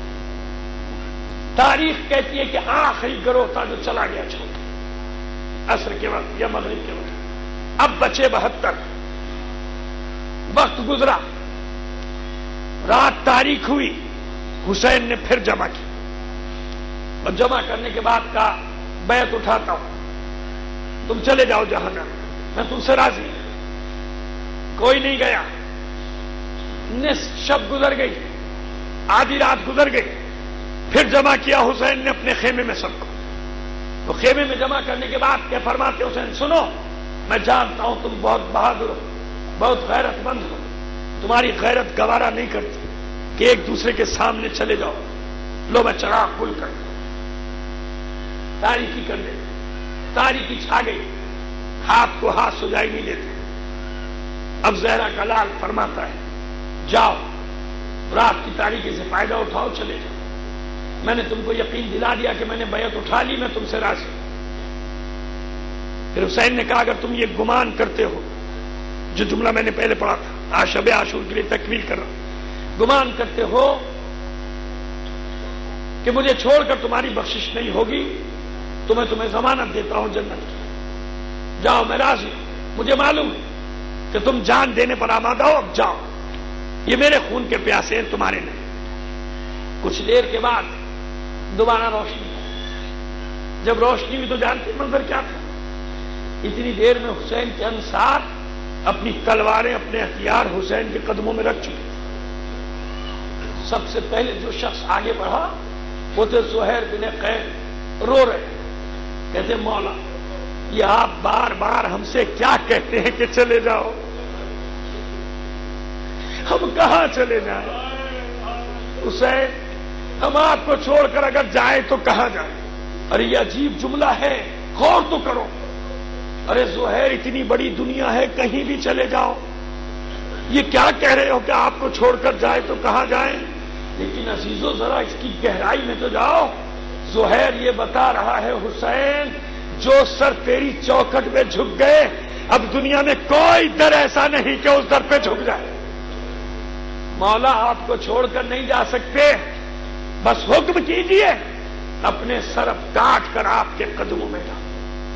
[SPEAKER 1] تاریخ کہتی ہے کہ آخری گروہ تھا جو چلا گیا چھوڑ عصر کے وقت یا مغرب کے وقت۔ اب بچے بہتر، وقت گزرا، رات تاریک ہوئی، حسین نے پھر جمع کی اور جمع کرنے کے بعد کہا بیعت اٹھاتا ہوں، تم چلے جاؤ جہاں جانا، میں تم سے راضی ہوں۔ کوئی نہیں گیا، نصف شب گزر گئی، آدھی رات گزر گئی، پھر جمع کیا حسین نے اپنے خیمے میں سب کو۔ تو خیمے میں جمع کرنے کے بعد کیا فرماتے حسین، سنو میں جانتا ہوں تم بہت بہادر ہو، بہت غیرت مند ہو، تمہاری غیرت گوارا نہیں کرتی کہ ایک دوسرے کے سامنے چلے جاؤ، لو میں چراغ کھول کر تاریخی کر دے۔ تاریکی چھا گئی، ہاتھ کو ہاتھ سجائی نہیں دیتے۔ اب زہرا کا لال فرماتا ہے جاؤ رات کی تاریکی سے فائدہ اٹھاؤ، چلے جاؤ، میں نے تم کو یقین دلا دیا کہ میں نے بیعت اٹھا لی، میں تم سے راضی ہوں۔ پھر حسین نے کہا اگر تم یہ گمان کرتے ہو، جو جملہ میں نے پہلے پڑھا تھا، آج شب عاشور کے لیے تکمیل کر رہا ہوں، گمان کرتے ہو کہ مجھے چھوڑ کر تمہاری بخشش نہیں ہوگی تو میں تمہیں ضمانت دیتا ہوں جنت کی، جاؤ میں راضی ہوں، مجھے معلوم ہے کہ تم جان دینے پر آمادہ ہو، اب جاؤ، یہ میرے خون کے پیاسے ہیں، تمہارے نہیں۔ کچھ دیر کے بعد دوبارہ روشنی ہوئی، جب روشنی ہوئی تو جانتے منظر کیا تھا؟ اتنی دیر میں حسین کے انصار اپنی تلواریں، اپنے ہتھیار حسین کے قدموں میں رکھ چکے تھے۔ سب سے پہلے جو شخص آگے بڑھا وہ تھے زہیر بن قین، رو رہے، کہتے مولا یہ آپ بار بار ہم سے کیا کہتے ہیں کہ چلے جاؤ، ہم کہاں چلے جائیں؟ حسین ہم آپ کو چھوڑ کر اگر جائیں تو کہاں جائیں؟ ارے یہ عجیب جملہ ہے، غور تو کرو۔ ارے زہیر اتنی بڑی دنیا ہے، کہیں بھی چلے جاؤ، یہ کیا کہہ رہے ہو کہ آپ کو چھوڑ کر جائے تو کہاں جائیں؟ لیکن عزیزو ذرا اس کی گہرائی میں تو جاؤ۔ زہیر یہ بتا رہا ہے حسین جو سر تیری چوکھٹ میں جھک گئے، اب دنیا میں کوئی در ایسا نہیں کہ اس در پہ جھک جائے۔ مولا آپ کو چھوڑ کر نہیں جا سکتے، بس حکم کیجئے، اپنے سر اب کاٹ کر آپ کے قدموں میں ڈال۔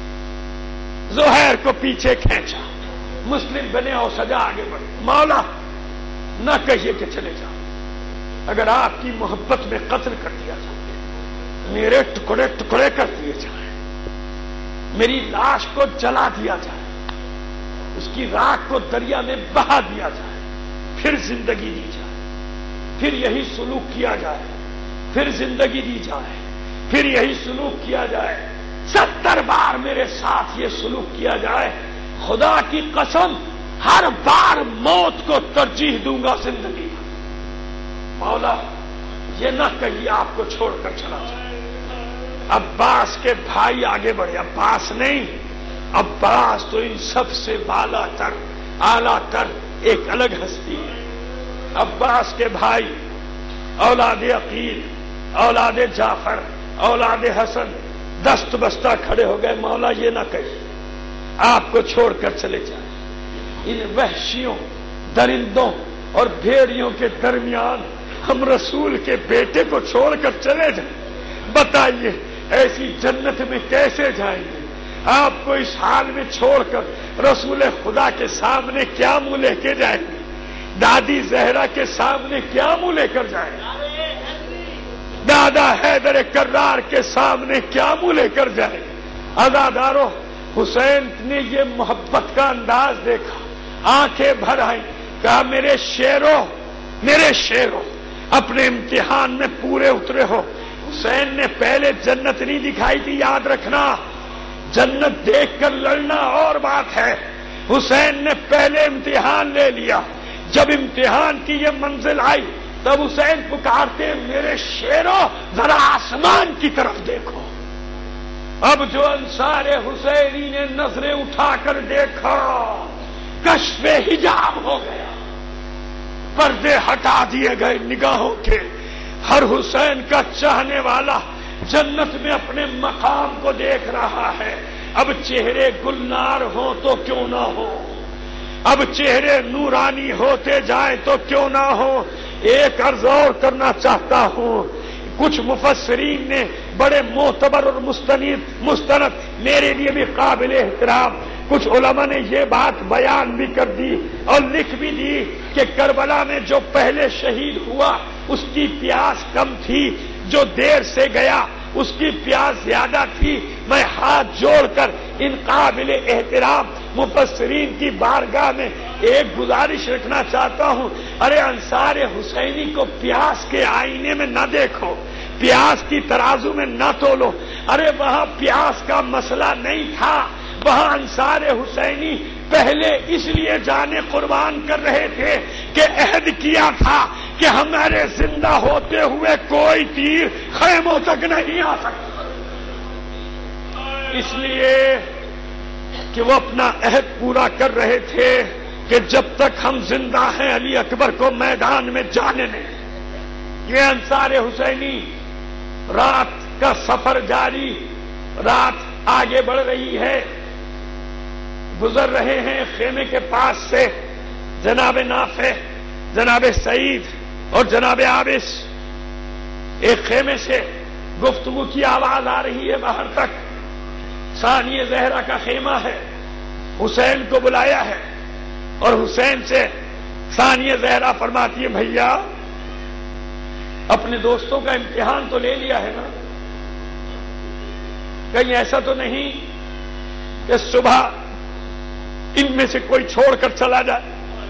[SPEAKER 1] زہیر کو پیچھے کھینچا، مسلم بنے اور سجا آگے بڑھے، مولا نہ کہیے کہ چلے جاؤ، اگر آپ کی محبت میں قتل کر دیا جائے، میرے ٹکڑے ٹکڑے کر دیے جائیں، میری لاش کو جلا دیا جائے، اس کی راکھ کو دریا میں بہا دیا جائے، پھر زندگی دی جائے، پھر یہی سلوک کیا جائے، پھر زندگی دی جائے، پھر یہی سلوک کیا جائے، ستر بار میرے ساتھ یہ سلوک کیا جائے، خدا کی قسم ہر بار موت کو ترجیح دوں گا زندگی۔ مولا یہ نہ کہیے آپ کو چھوڑ کر چلا جائے۔ عباس کے بھائی آگے بڑھے، عباس نہیں، عباس تو ان سب سے بالا تر، اعلیٰ تر ایک الگ ہستی ہے۔ عباس کے بھائی اولاد عقیل، اولاد جعفر، اولاد حسن دست بستہ کھڑے ہو گئے، مولا یہ نہ کہیے آپ کو چھوڑ کر چلے جائیں، ان وحشیوں، درندوں اور بھیڑیوں کے درمیان ہم رسول کے بیٹے کو چھوڑ کر چلے جائیں، بتائیے ایسی جنت میں کیسے جائیں گے؟ آپ کو اس حال میں چھوڑ کر رسول خدا کے سامنے کیا منہ لے کے جائیں گے؟ دادی زہرا کے سامنے کیا منہ لے کر جائیں گے؟ دادا حیدر کرار کے سامنے کیا منہ لے کر جائیں گے؟ عزادارو، حسین نے یہ محبت کا انداز دیکھا، آنکھیں بھر آئیں، کہا میرے شیرو، میرے شیرو، اپنے امتحان میں پورے اترے ہو۔ حسین نے پہلے جنت نہیں دکھائی تھی، یاد رکھنا، جنت دیکھ کر لڑنا اور بات ہے۔ حسین نے پہلے امتحان لے لیا، جب امتحان کی یہ منزل آئی تب حسین پکارتے میرے شیرو ذرا آسمان کی طرف دیکھو۔ اب جو انصار حسینی نے نظریں اٹھا کر دیکھا، کشف حجاب ہو گیا، پردے ہٹا دیے گئے نگاہوں کے، ہر حسین کا چاہنے والا جنت میں اپنے مقام کو دیکھ رہا ہے۔ اب چہرے گلنار ہوں تو کیوں نہ ہو، اب چہرے نورانی ہوتے جائیں تو کیوں نہ ہو۔ ایک عرض اور کرنا چاہتا ہوں، کچھ مفسرین نے بڑے معتبر اور مستند مستند میرے لیے بھی قابل احترام کچھ علماء نے یہ بات بیان بھی کر دی اور لکھ بھی دی کہ کربلا میں جو پہلے شہید ہوا اس کی پیاس کم تھی، جو دیر سے گیا اس کی پیاس زیادہ تھی۔ میں ہاتھ جوڑ کر ان قابل احترام مفسرین کی بارگاہ میں ایک گزارش رکھنا چاہتا ہوں، ارے انصار حسینی کو پیاس کے آئینے میں نہ دیکھو، پیاس کی ترازو میں نہ تولو۔ ارے وہاں پیاس کا مسئلہ نہیں تھا، وہاں انصار حسینی پہلے اس لیے جانے قربان کر رہے تھے کہ عہد کیا تھا کہ ہمارے زندہ ہوتے ہوئے کوئی تیر خیموں تک نہیں آ سکتا۔ اس لیے کہ وہ اپنا عہد پورا کر رہے تھے کہ جب تک ہم زندہ ہیں علی اکبر کو میدان میں جانے نہیں۔ یہ انصار حسینی رات کا سفر جاری، رات آگے بڑھ رہی ہے، گزر رہے ہیں خیمے کے پاس سے جناب نافع، جناب سعید اور جناب عابس۔ ایک خیمے سے گفتگو کی آواز آ رہی ہے باہر تک، ثانیہ زہرا کا خیمہ ہے، حسین کو بلایا ہے اور حسین سے ثانیہ زہرا فرماتی ہے بھیا اپنے دوستوں کا امتحان تو لے لیا ہے نا، کہیں ایسا تو نہیں کہ صبح ان میں سے کوئی چھوڑ کر چلا جائے۔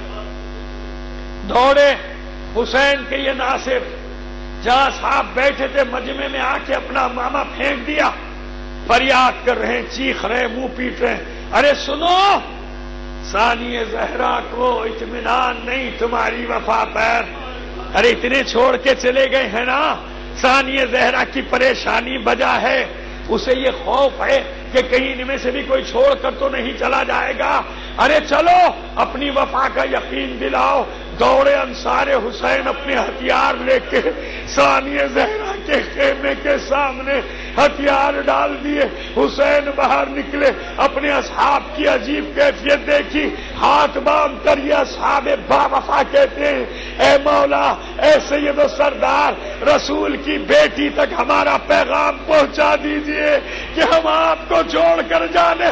[SPEAKER 1] دوڑے حسین کے یہ ناصر جہاں صاحب بیٹھے تھے مجمع میں آ کے اپنا ماما پھینک دیا، فریاد کر رہے ہیں، چیخ رہے ہیں، منہ پیٹ رہے ہیں، ارے سنو ثانیہ زہرا کو اطمینان نہیں تمہاری وفا پر، ارے اتنے چھوڑ کے چلے گئے ہیں نا، ثانیہ زہرا کی پریشانی بجا ہے، اسے یہ خوف ہے کہ کہیں ان میں سے بھی کوئی چھوڑ کر تو نہیں چلا جائے گا، ارے چلو اپنی وفا کا یقین دلاؤ۔ دوڑے انصار حسین اپنے ہتھیار لے کے ثانیہ زہرا کے خیمے کے سامنے ہتھیار ڈال دیے، حسین باہر نکلے، اپنے اصحاب کی عجیب کیفیت دیکھی، ہاتھ باندھ کر یہ اصحاب با وفا کہتے ہیں اے مولا، اے سید و سردار، رسول کی بیٹی تک ہمارا پیغام پہنچا دیجئے کہ ہم آپ کو چھوڑ کر جانے،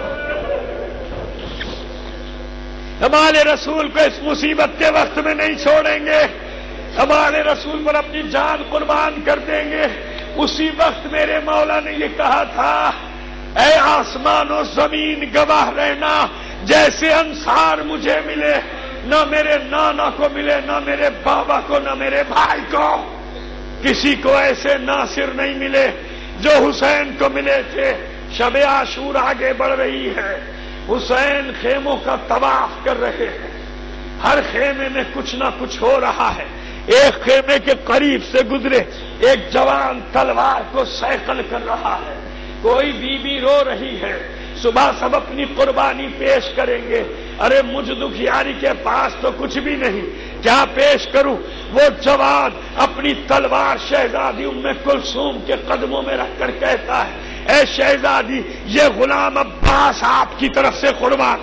[SPEAKER 1] ہمارے رسول کو اس مصیبت کے وقت میں نہیں چھوڑیں گے، ہمارے رسول پر اپنی جان قربان کر دیں گے۔ اسی وقت میرے مولا نے یہ کہا تھا اے آسمان و زمین گواہ رہنا، جیسے انصار مجھے ملے، نہ میرے نانا کو ملے، نہ میرے بابا کو، نہ میرے بھائی کو، کسی کو ایسے ناصر نہیں ملے جو حسین کو ملے تھے۔ شب عاشور آگے بڑھ رہی ہے، حسین خیموں کا طواف کر رہے ہیں، ہر خیمے میں کچھ نہ کچھ ہو رہا ہے۔ ایک خیمے کے قریب سے گزرے، ایک جوان تلوار کو سیکل کر رہا ہے، کوئی بی بی رو رہی ہے، صبح سب اپنی قربانی پیش کریں گے، ارے مجھ دکھیاری کے پاس تو کچھ بھی نہیں، کیا پیش کروں؟ وہ جوان اپنی تلوار شہزادی ام کلثوم کے قدموں میں رکھ کر کہتا ہے اے شہزادی یہ غلام عباس آپ کی طرف سے قربان۔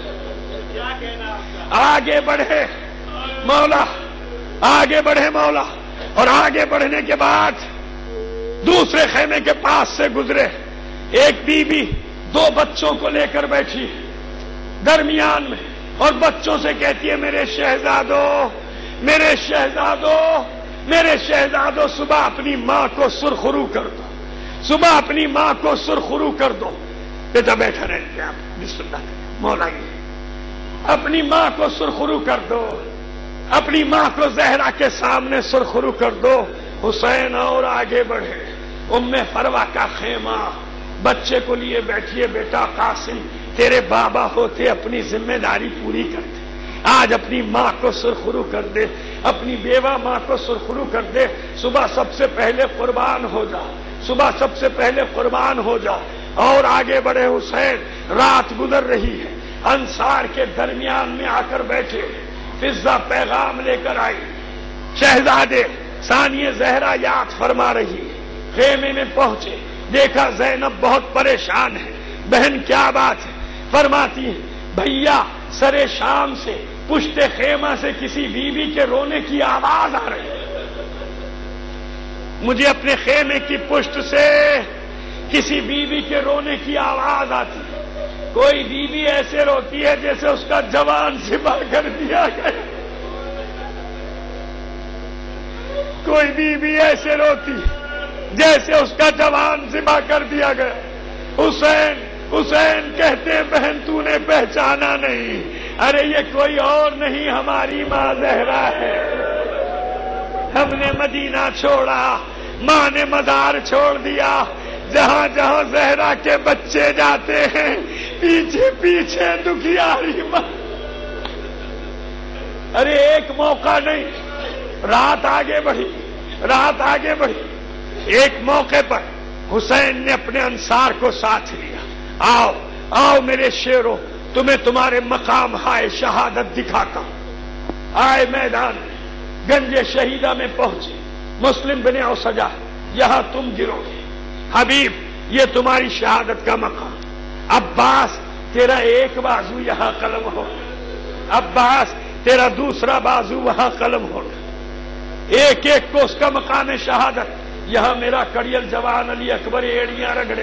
[SPEAKER 1] آگے بڑھے مولا، آگے بڑھے مولا، اور آگے بڑھنے کے بعد دوسرے خیمے کے پاس سے گزرے، ایک بی بی دو بچوں کو لے کر بیٹھی درمیان میں، اور بچوں سے کہتی ہے میرے شہزادوں، میرے شہزادوں، میرے شہزادوں، صبح اپنی ماں کو سرخرو کر دو، صبح اپنی ماں کو سرخرو کر دو۔ بیٹا بیٹھا رہے گا، بسم اللہ مولا، اپنی ماں کو سرخرو کر دو، اپنی ماں کو زہرا کے سامنے سرخرو کر دو۔ حسین اور آگے بڑھے، ام فروا کا خیمہ، بچے کو لیے بیٹھیے، بیٹا قاسم تیرے بابا ہوتے اپنی ذمہ داری پوری کرتے، آج اپنی ماں کو سرخرو کر دے، اپنی بیوہ ماں کو سرخرو کر دے، صبح سب سے پہلے قربان ہو جا، صبح سب سے پہلے قربان ہو جا۔ اور آگے بڑھے حسین، رات گزر رہی ہے، انصار کے درمیان میں آ کر بیٹھے، فضا پیغام لے کر آئی، شہزادے ثانیہ زہرا یاد فرما رہی ہے، خیمے میں پہنچے، دیکھا زینب بہت پریشان ہے، بہن کیا بات ہے؟ فرماتی ہے بھیا سرے شام سے پشت خیمہ سے کسی بیوی کے رونے کی آواز آ رہی ہے، مجھے اپنے خیمے کی پشت سے کسی بیوی کے رونے کی آواز آتی ہے، کوئی بیوی ایسے روتی ہے جیسے اس کا جوان ذبح کر دیا گیا، کوئی بیوی ایسے روتی جیسے اس کا جوان ذبح کر دیا گیا۔ حسین حسین کہتے ہیں بہن تو نے پہچانا نہیں، ارے یہ کوئی اور نہیں ہماری ماں زہرا ہے، ہم نے مدینہ چھوڑا، ماں نے مزار چھوڑ دیا، جہاں جہاں زہرا کے بچے جاتے ہیں پیچھے پیچھے دکھیاری ماں۔ ارے ایک موقع نہیں، رات آگے بڑھی، رات آگے بڑھی، ایک موقع پر
[SPEAKER 2] حسین نے اپنے انصار کو ساتھ لیا. آؤ آؤ میرے شیرو، تمہیں تمہارے مقام ہائے شہادت دکھاتا ہوں. آئے میدان میں، گنج شہیدہ میں پہنچے. مسلم بن اوسجہ، یہاں تم گرو گے. حبیب، یہ تمہاری شہادت کا مقام. عباس، تیرا ایک بازو یہاں قلم ہوگا. عباس، تیرا دوسرا بازو وہاں قلم ہوگا. ایک ایک کو اس کا مقام شہادت. یہاں میرا کڑیل جوان علی اکبر ایڑیاں رگڑے،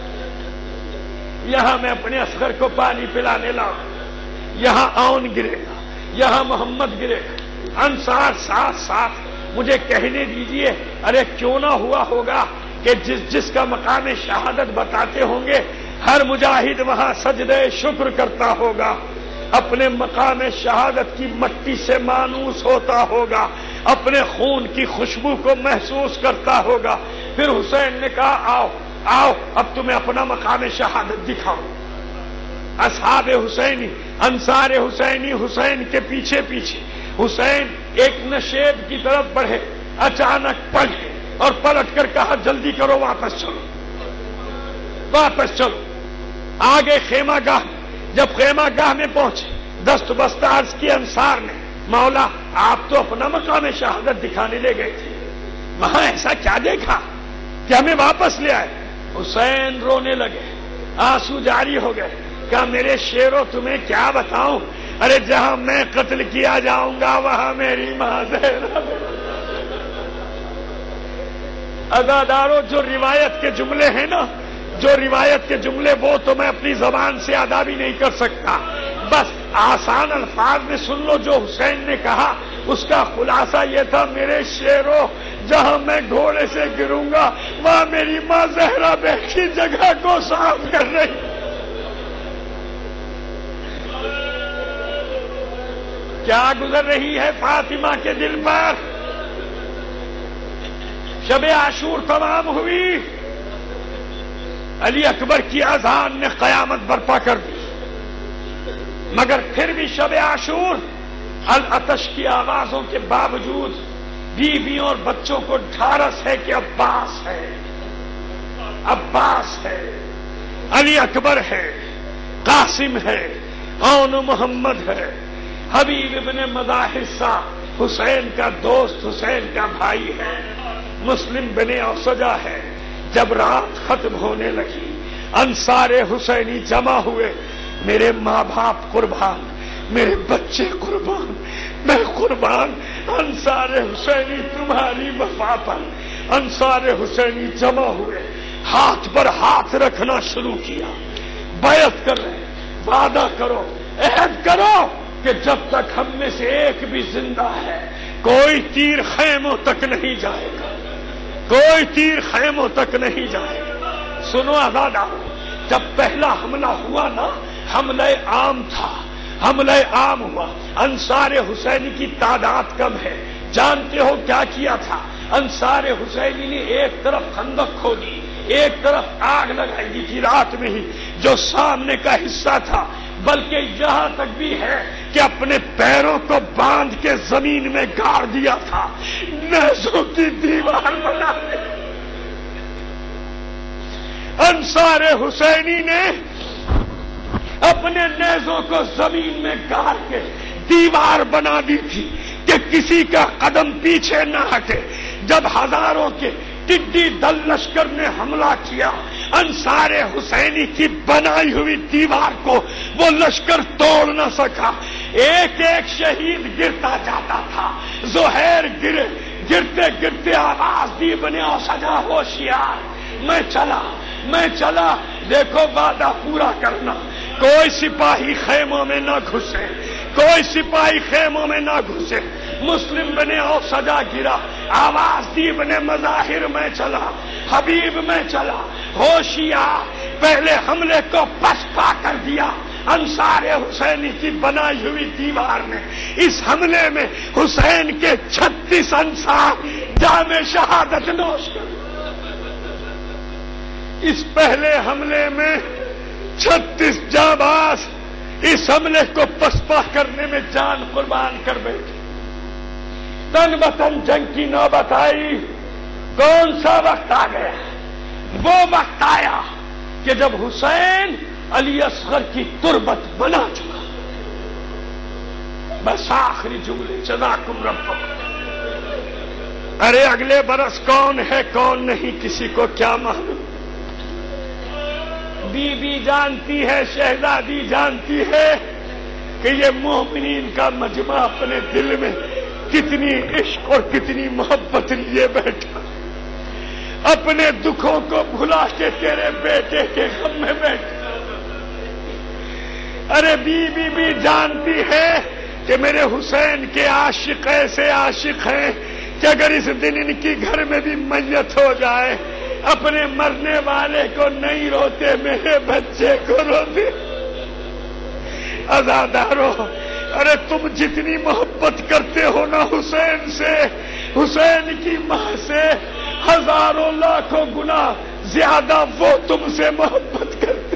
[SPEAKER 2] یہاں میں اپنے اصغر کو پانی پلانے لاؤں. یہاں اون گرے گا، یہاں محمد گرے گا. انصار ساتھ ساتھ مجھے کہنے دیجئے، ارے کیوں نہ ہوا ہوگا کہ جس جس کا مقام شہادت بتاتے ہوں گے ہر مجاہد وہاں سجدے شکر کرتا ہوگا، اپنے مقام شہادت کی مٹی سے مانوس ہوتا ہوگا، اپنے خون کی خوشبو کو محسوس کرتا ہوگا. پھر حسین نے کہا آؤ آؤ اب تمہیں اپنا مقام شہادت دکھاؤ. اصحاب حسینی، انصار حسینی حسین کے پیچھے پیچھے. حسین ایک نشیب کی طرف بڑھے، اچانک پلٹے اور پلٹ کر کہا جلدی کرو، واپس چلو واپس چلو. آگے خیمہ گاہ. جب خیمہ گاہ میں پہنچے، دست بستہ عرض کی انصار نے، مولا آپ تو اپنا مقام شہادت دکھانے لے گئے تھے، وہاں ایسا کیا دیکھا کہ ہمیں واپس لے آئے؟ حسین رونے لگے، آنسو جاری ہو گئے. کہا میرے شیرو تمہیں کیا بتاؤں، ارے جہاں میں قتل کیا جاؤں گا وہاں میری ماں زہرا. اداداروں، جو روایت کے جملے ہیں نا، جو روایت کے جملے وہ تو میں اپنی زبان سے ادا بھی نہیں کر سکتا، بس آسان الفاظ میں سن لو. جو حسین نے کہا اس کا خلاصہ یہ تھا، میرے شیرو جہاں میں گھوڑے سے گروں گا وہاں میری ماں زہرا بیٹھی جگہ کو صاف کر رہی. کیا گزر رہی ہے فاطمہ کے دل پر؟ شب عاشور تمام ہوئی، علی اکبر کی اذان نے قیامت برپا کر دی، مگر پھر بھی شب عاشور العطش کی آوازوں کے باوجود بیویوں اور بچوں کو ڈھارس ہے کہ عباس ہے، عباس ہے، علی اکبر ہے، قاسم ہے، اون محمد ہے، حبیب ابن مظاہر سا حسین کا دوست، حسین کا بھائی ہے، مسلم بن اوسجہ ہے. جب رات ختم ہونے لگی، انصار حسینی جمع ہوئے. میرے ماں باپ قربان، میرے بچے قربان، میں قربان، انصار حسینی تمہاری وفا پر. انصار حسینی جمع ہوئے، ہاتھ پر ہاتھ رکھنا شروع کیا. بیعت کر رہے، وعدہ کرو، عہد کرو کہ جب تک ہم میں سے ایک بھی زندہ ہے کوئی تیر خیموں تک نہیں جائے گا، کوئی تیر خیموں تک نہیں جائے گا. سنو آزادہ، جب پہلا حملہ ہوا نا، حملہ عام تھا، حملہ عام ہوا. انصار حسینی کی تعداد کم ہے، جانتے ہو کیا کیا تھا؟ انصار حسینی نے ایک طرف خندق کھودی، ایک طرف آگ لگائی دی تھی رات میں ہی. جو سامنے کا حصہ تھا، بلکہ یہاں تک بھی ہے کہ اپنے پیروں کو باندھ کے زمین میں گاڑ دیا تھا، نیزوں کی دیوار بنا دی. انصار حسینی نے اپنے نیزوں کو زمین میں گاڑ کے دیوار بنا دی تھی کہ کسی کا قدم پیچھے نہ ہٹے. جب ہزاروں کے ٹڈی دل لشکر نے حملہ کیا، انصار حسینی کی بنائی ہوئی دیوار کو وہ لشکر توڑ نہ سکا. ایک ایک شہید گرتا جاتا تھا. زہیر گرے، گرتے گرتے آواز دی بنے اوسجہ ہوشیار، میں چلا میں چلا. دیکھو وعدہ پورا کرنا، کوئی سپاہی خیموں میں نہ گھسے، کوئی سپاہی خیموں میں نہ گھسے. مسلم بنے اوسجہ گرا، آواز دی بنے مظاہر میں چلا، حبیب میں چلا. ہوشیار پہلے حملے کو پسپا کر دیا انصار حسینی کی بنائی ہوئی دیوار نے. اس حملے میں حسین کے چھتیس انصار جام شہادت نوش کر. اس پہلے حملے میں چھتیس جانباز اس حملے کو پسپا کرنے میں جان قربان کر بیٹھے. تن بتن جنگ کی نوبت آئی. کون سا وقت آ گیا؟ وہ وقت آیا کہ جب حسین علی اصغر کی تربت بنا چکا. بس آخری جملے جزاکم ربکم. ارے اگلے برس کون ہے کون نہیں کسی کو کیا معلوم. بی بی جانتی ہے, شہزادی جانتی ہے کہ یہ مومنین کا مجمع اپنے دل میں کتنی عشق اور کتنی محبت لیے بیٹھا, اپنے دکھوں کو بھلا کے تیرے بیٹے کے غم میں بیٹھا. ارے بی بی بھی جانتی ہے کہ میرے حسین کے عاشق ایسے عاشق ہیں کہ اگر اس دن ان کی گھر میں بھی میت ہو جائے, اپنے مرنے والے کو نہیں روتے, میرے بچے کو روتے. عزادارو, ارے تم جتنی محبت کرتے ہو نا حسین سے, حسین کی ماں سے ہزاروں لاکھوں گنا زیادہ وہ تم سے محبت کرتے.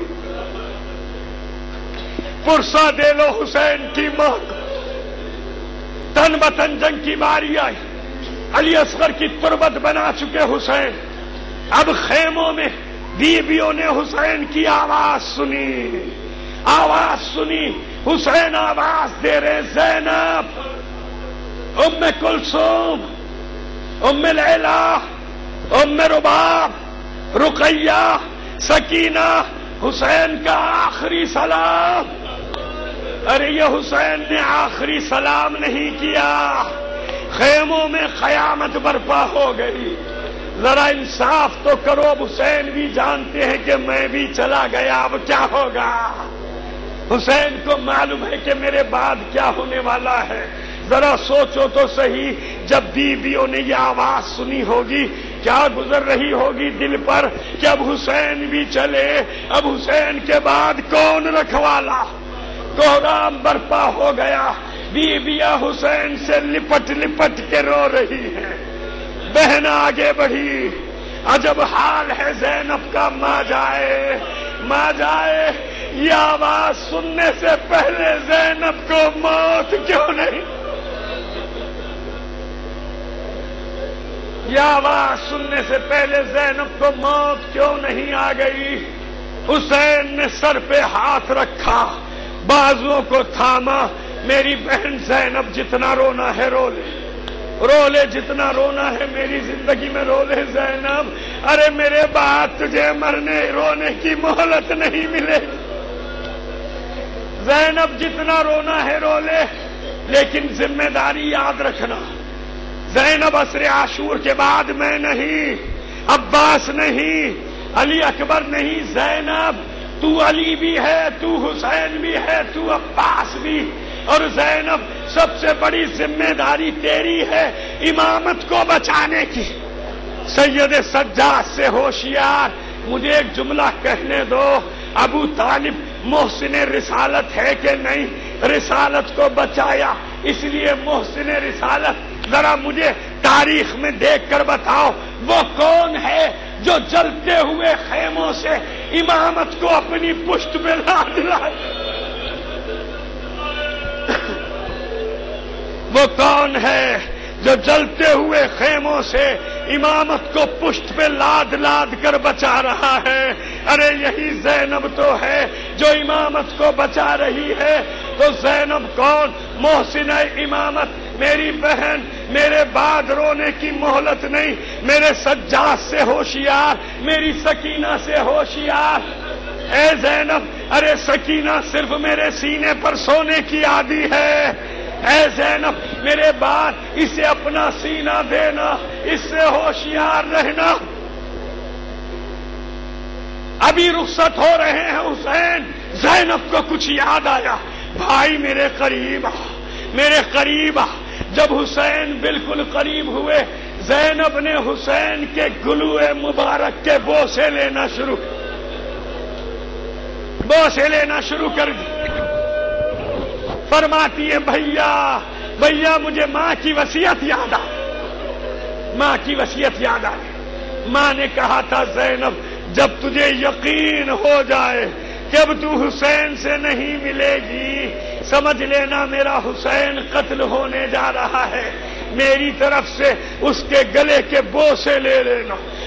[SPEAKER 2] پرسا دے لو حسین کی ماں کو. تن بتن جنگ کی باری آئی, علی اصغر کی تربت بنا چکے حسین. اب خیموں میں بیویوں نے حسین کی آواز سنی, آواز سنی. حسین آواز دے رہے, زینب, ام کلثوم, ام لیلا, ام رباب, رقیہ, سکینہ, حسین کا آخری سلام. ارے یہ حسین نے آخری سلام نہیں کیا, خیموں میں قیامت برپا ہو گئی. ذرا انصاف تو کرو, اب حسین بھی جانتے ہیں کہ میں بھی چلا گیا, اب کیا ہوگا. حسین کو معلوم ہے کہ میرے بعد کیا ہونے والا ہے. ذرا سوچو تو صحیح, جب بیویوں نے یہ آواز سنی ہوگی کیا گزر رہی ہوگی دل پر کہ اب حسین بھی چلے, اب حسین کے بعد کون رکھوالا. کوہرام برپا ہو گیا. بیویاں حسین سے لپٹ لپٹ کے رو رہی ہیں. بہن آگے بڑھی, عجب حال ہے زینب کا, ماں جائے ماں جائے. یہ آواز سننے سے پہلے زینب کو موت کیوں نہیں, یہ آواز سننے سے پہلے زینب کو موت کیوں نہیں آ گئی. حسین نے سر پہ ہاتھ رکھا, بازوؤں کو تھاما. میری بہن زینب جتنا رونا ہے رو لے, رو لے جتنا رونا ہے, میری زندگی میں رو لے زینب. ارے میرے بعد تجھے مرنے رونے کی مہلت نہیں ملے. زینب جتنا رونا ہے رو لے, لیکن ذمہ داری یاد رکھنا, زینب عصر عاشور کے بعد میں نہیں, عباس نہیں, علی اکبر نہیں. زینب تو علی بھی ہے, تو حسین بھی ہے, تو عباس بھی. اور زینب سب سے بڑی ذمہ داری تیری ہے امامت کو بچانے کی. سید سجاد سے ہوشیار, مجھے ایک جملہ کہنے دو. ابو طالب محسن رسالت ہے کہ نہیں؟ رسالت کو بچایا, اس لیے محسن رسالت. ذرا مجھے تاریخ میں دیکھ کر بتاؤ وہ کون ہے جو جلتے ہوئے خیموں سے امامت کو اپنی پشت پہ لاد لائے. وہ کون ہے جو جلتے ہوئے خیموں سے امامت کو پشت پہ لاد لاد کر بچا رہا ہے؟ ارے یہی زینب تو ہے جو امامت کو بچا رہی ہے. تو زینب کون؟ محسن امامت. میری بہن, میرے بعد رونے کی مہلت نہیں. میرے سجاد سے ہوشیار, میری سکینہ سے ہوشیار. اے زینب, ارے سکینہ صرف میرے سینے پر سونے کی عادی ہے. اے زینب میرے بعد اسے اپنا سینہ دینا, اس سے ہوشیار رہنا. ابھی رخصت ہو رہے ہیں حسین. زینب کو کچھ یاد آیا, بھائی میرے قریب آ, میرے قریب آ. جب حسین بالکل قریب ہوئے, زینب نے حسین کے گلوئے مبارک کے بوسے لینا شروع بوسے لینا شروع کر دی. فرماتی ہے بھیا بھیا مجھے ماں کی وصیت یاد آ, ماں کی وصیت یاد آ. ماں نے کہا تھا زینب جب تجھے یقین ہو جائے کہ اب تو حسین سے نہیں ملے گی, سمجھ لینا میرا حسین قتل ہونے جا رہا ہے. میری طرف سے اس کے گلے کے بوسے لے لینا.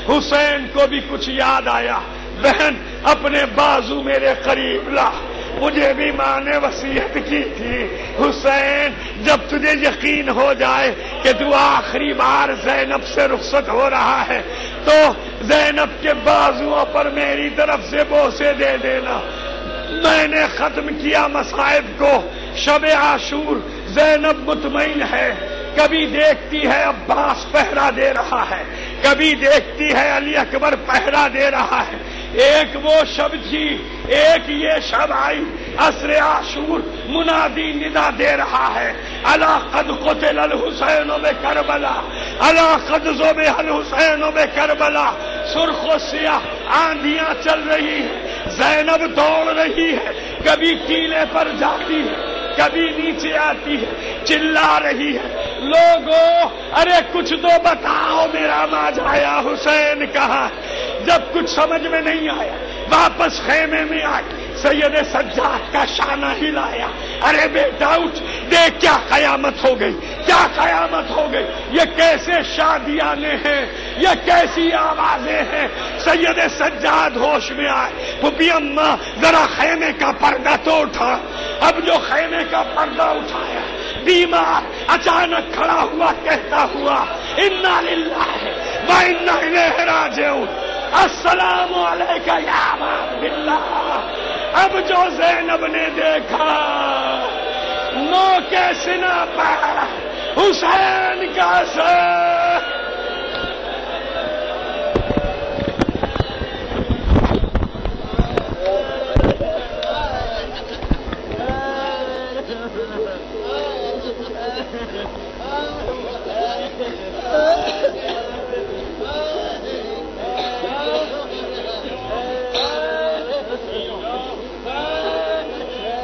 [SPEAKER 2] حسین کو بھی کچھ یاد آیا، بہن اپنے بازو میرے قریب لا، مجھے بھی ماں نے وصیت کی تھی، حسین جب تجھے یقین ہو جائے کہ تو آخری بار زینب سے رخصت ہو رہا ہے تو زینب کے بازوؤں پر میری طرف سے بوسے دے دینا۔ میں نے ختم کیا مصائب کو، شب عاشور زینب مطمئن ہے، کبھی دیکھتی ہے عباس پہرا دے رہا ہے، کبھی دیکھتی ہے علی اکبر پہرا دے رہا ہے۔ ایک وہ شب تھی، ایک یہ شب آئی، عصر عاشور منادی ندا دے رہا ہے، الا قد قتل الحسین بکربلا، الا قد ذبح الحسین بکربلا۔ سرخ و سیاہ آندیاں چل رہی ہیں، زینب دوڑ رہی ہے، کبھی کیلے پر جاتی ہے، کبھی نیچے آتی ہے، چلا رہی ہے، لوگوں ارے کچھ تو بتاؤ میرا ماجھایا حسین کہاں؟ جب کچھ سمجھ میں نہیں آیا واپس خیمے میں آئی، سید سجاد کا شانہ ہلایا، ارے بیٹا اٹھ دیکھ کیا قیامت ہو گئی، کیا قیامت ہو گئی، یہ کیسے شادیانے ہیں، یہ کیسی آوازیں ہیں۔ سید سجاد ہوش میں آئے، پھپھی اماں ذرا خیمے کا پردہ تو اٹھا۔ اب جو خیمے کا پردہ اٹھایا، بیمار اچانک کھڑا ہوا کہتا ہوا انا للہ و انا الیہ راجعون، السلام علیکم یا ابا عبداللہ۔ اب جو زینب نے دیکھا نو کے سنا پر حسین کا سر،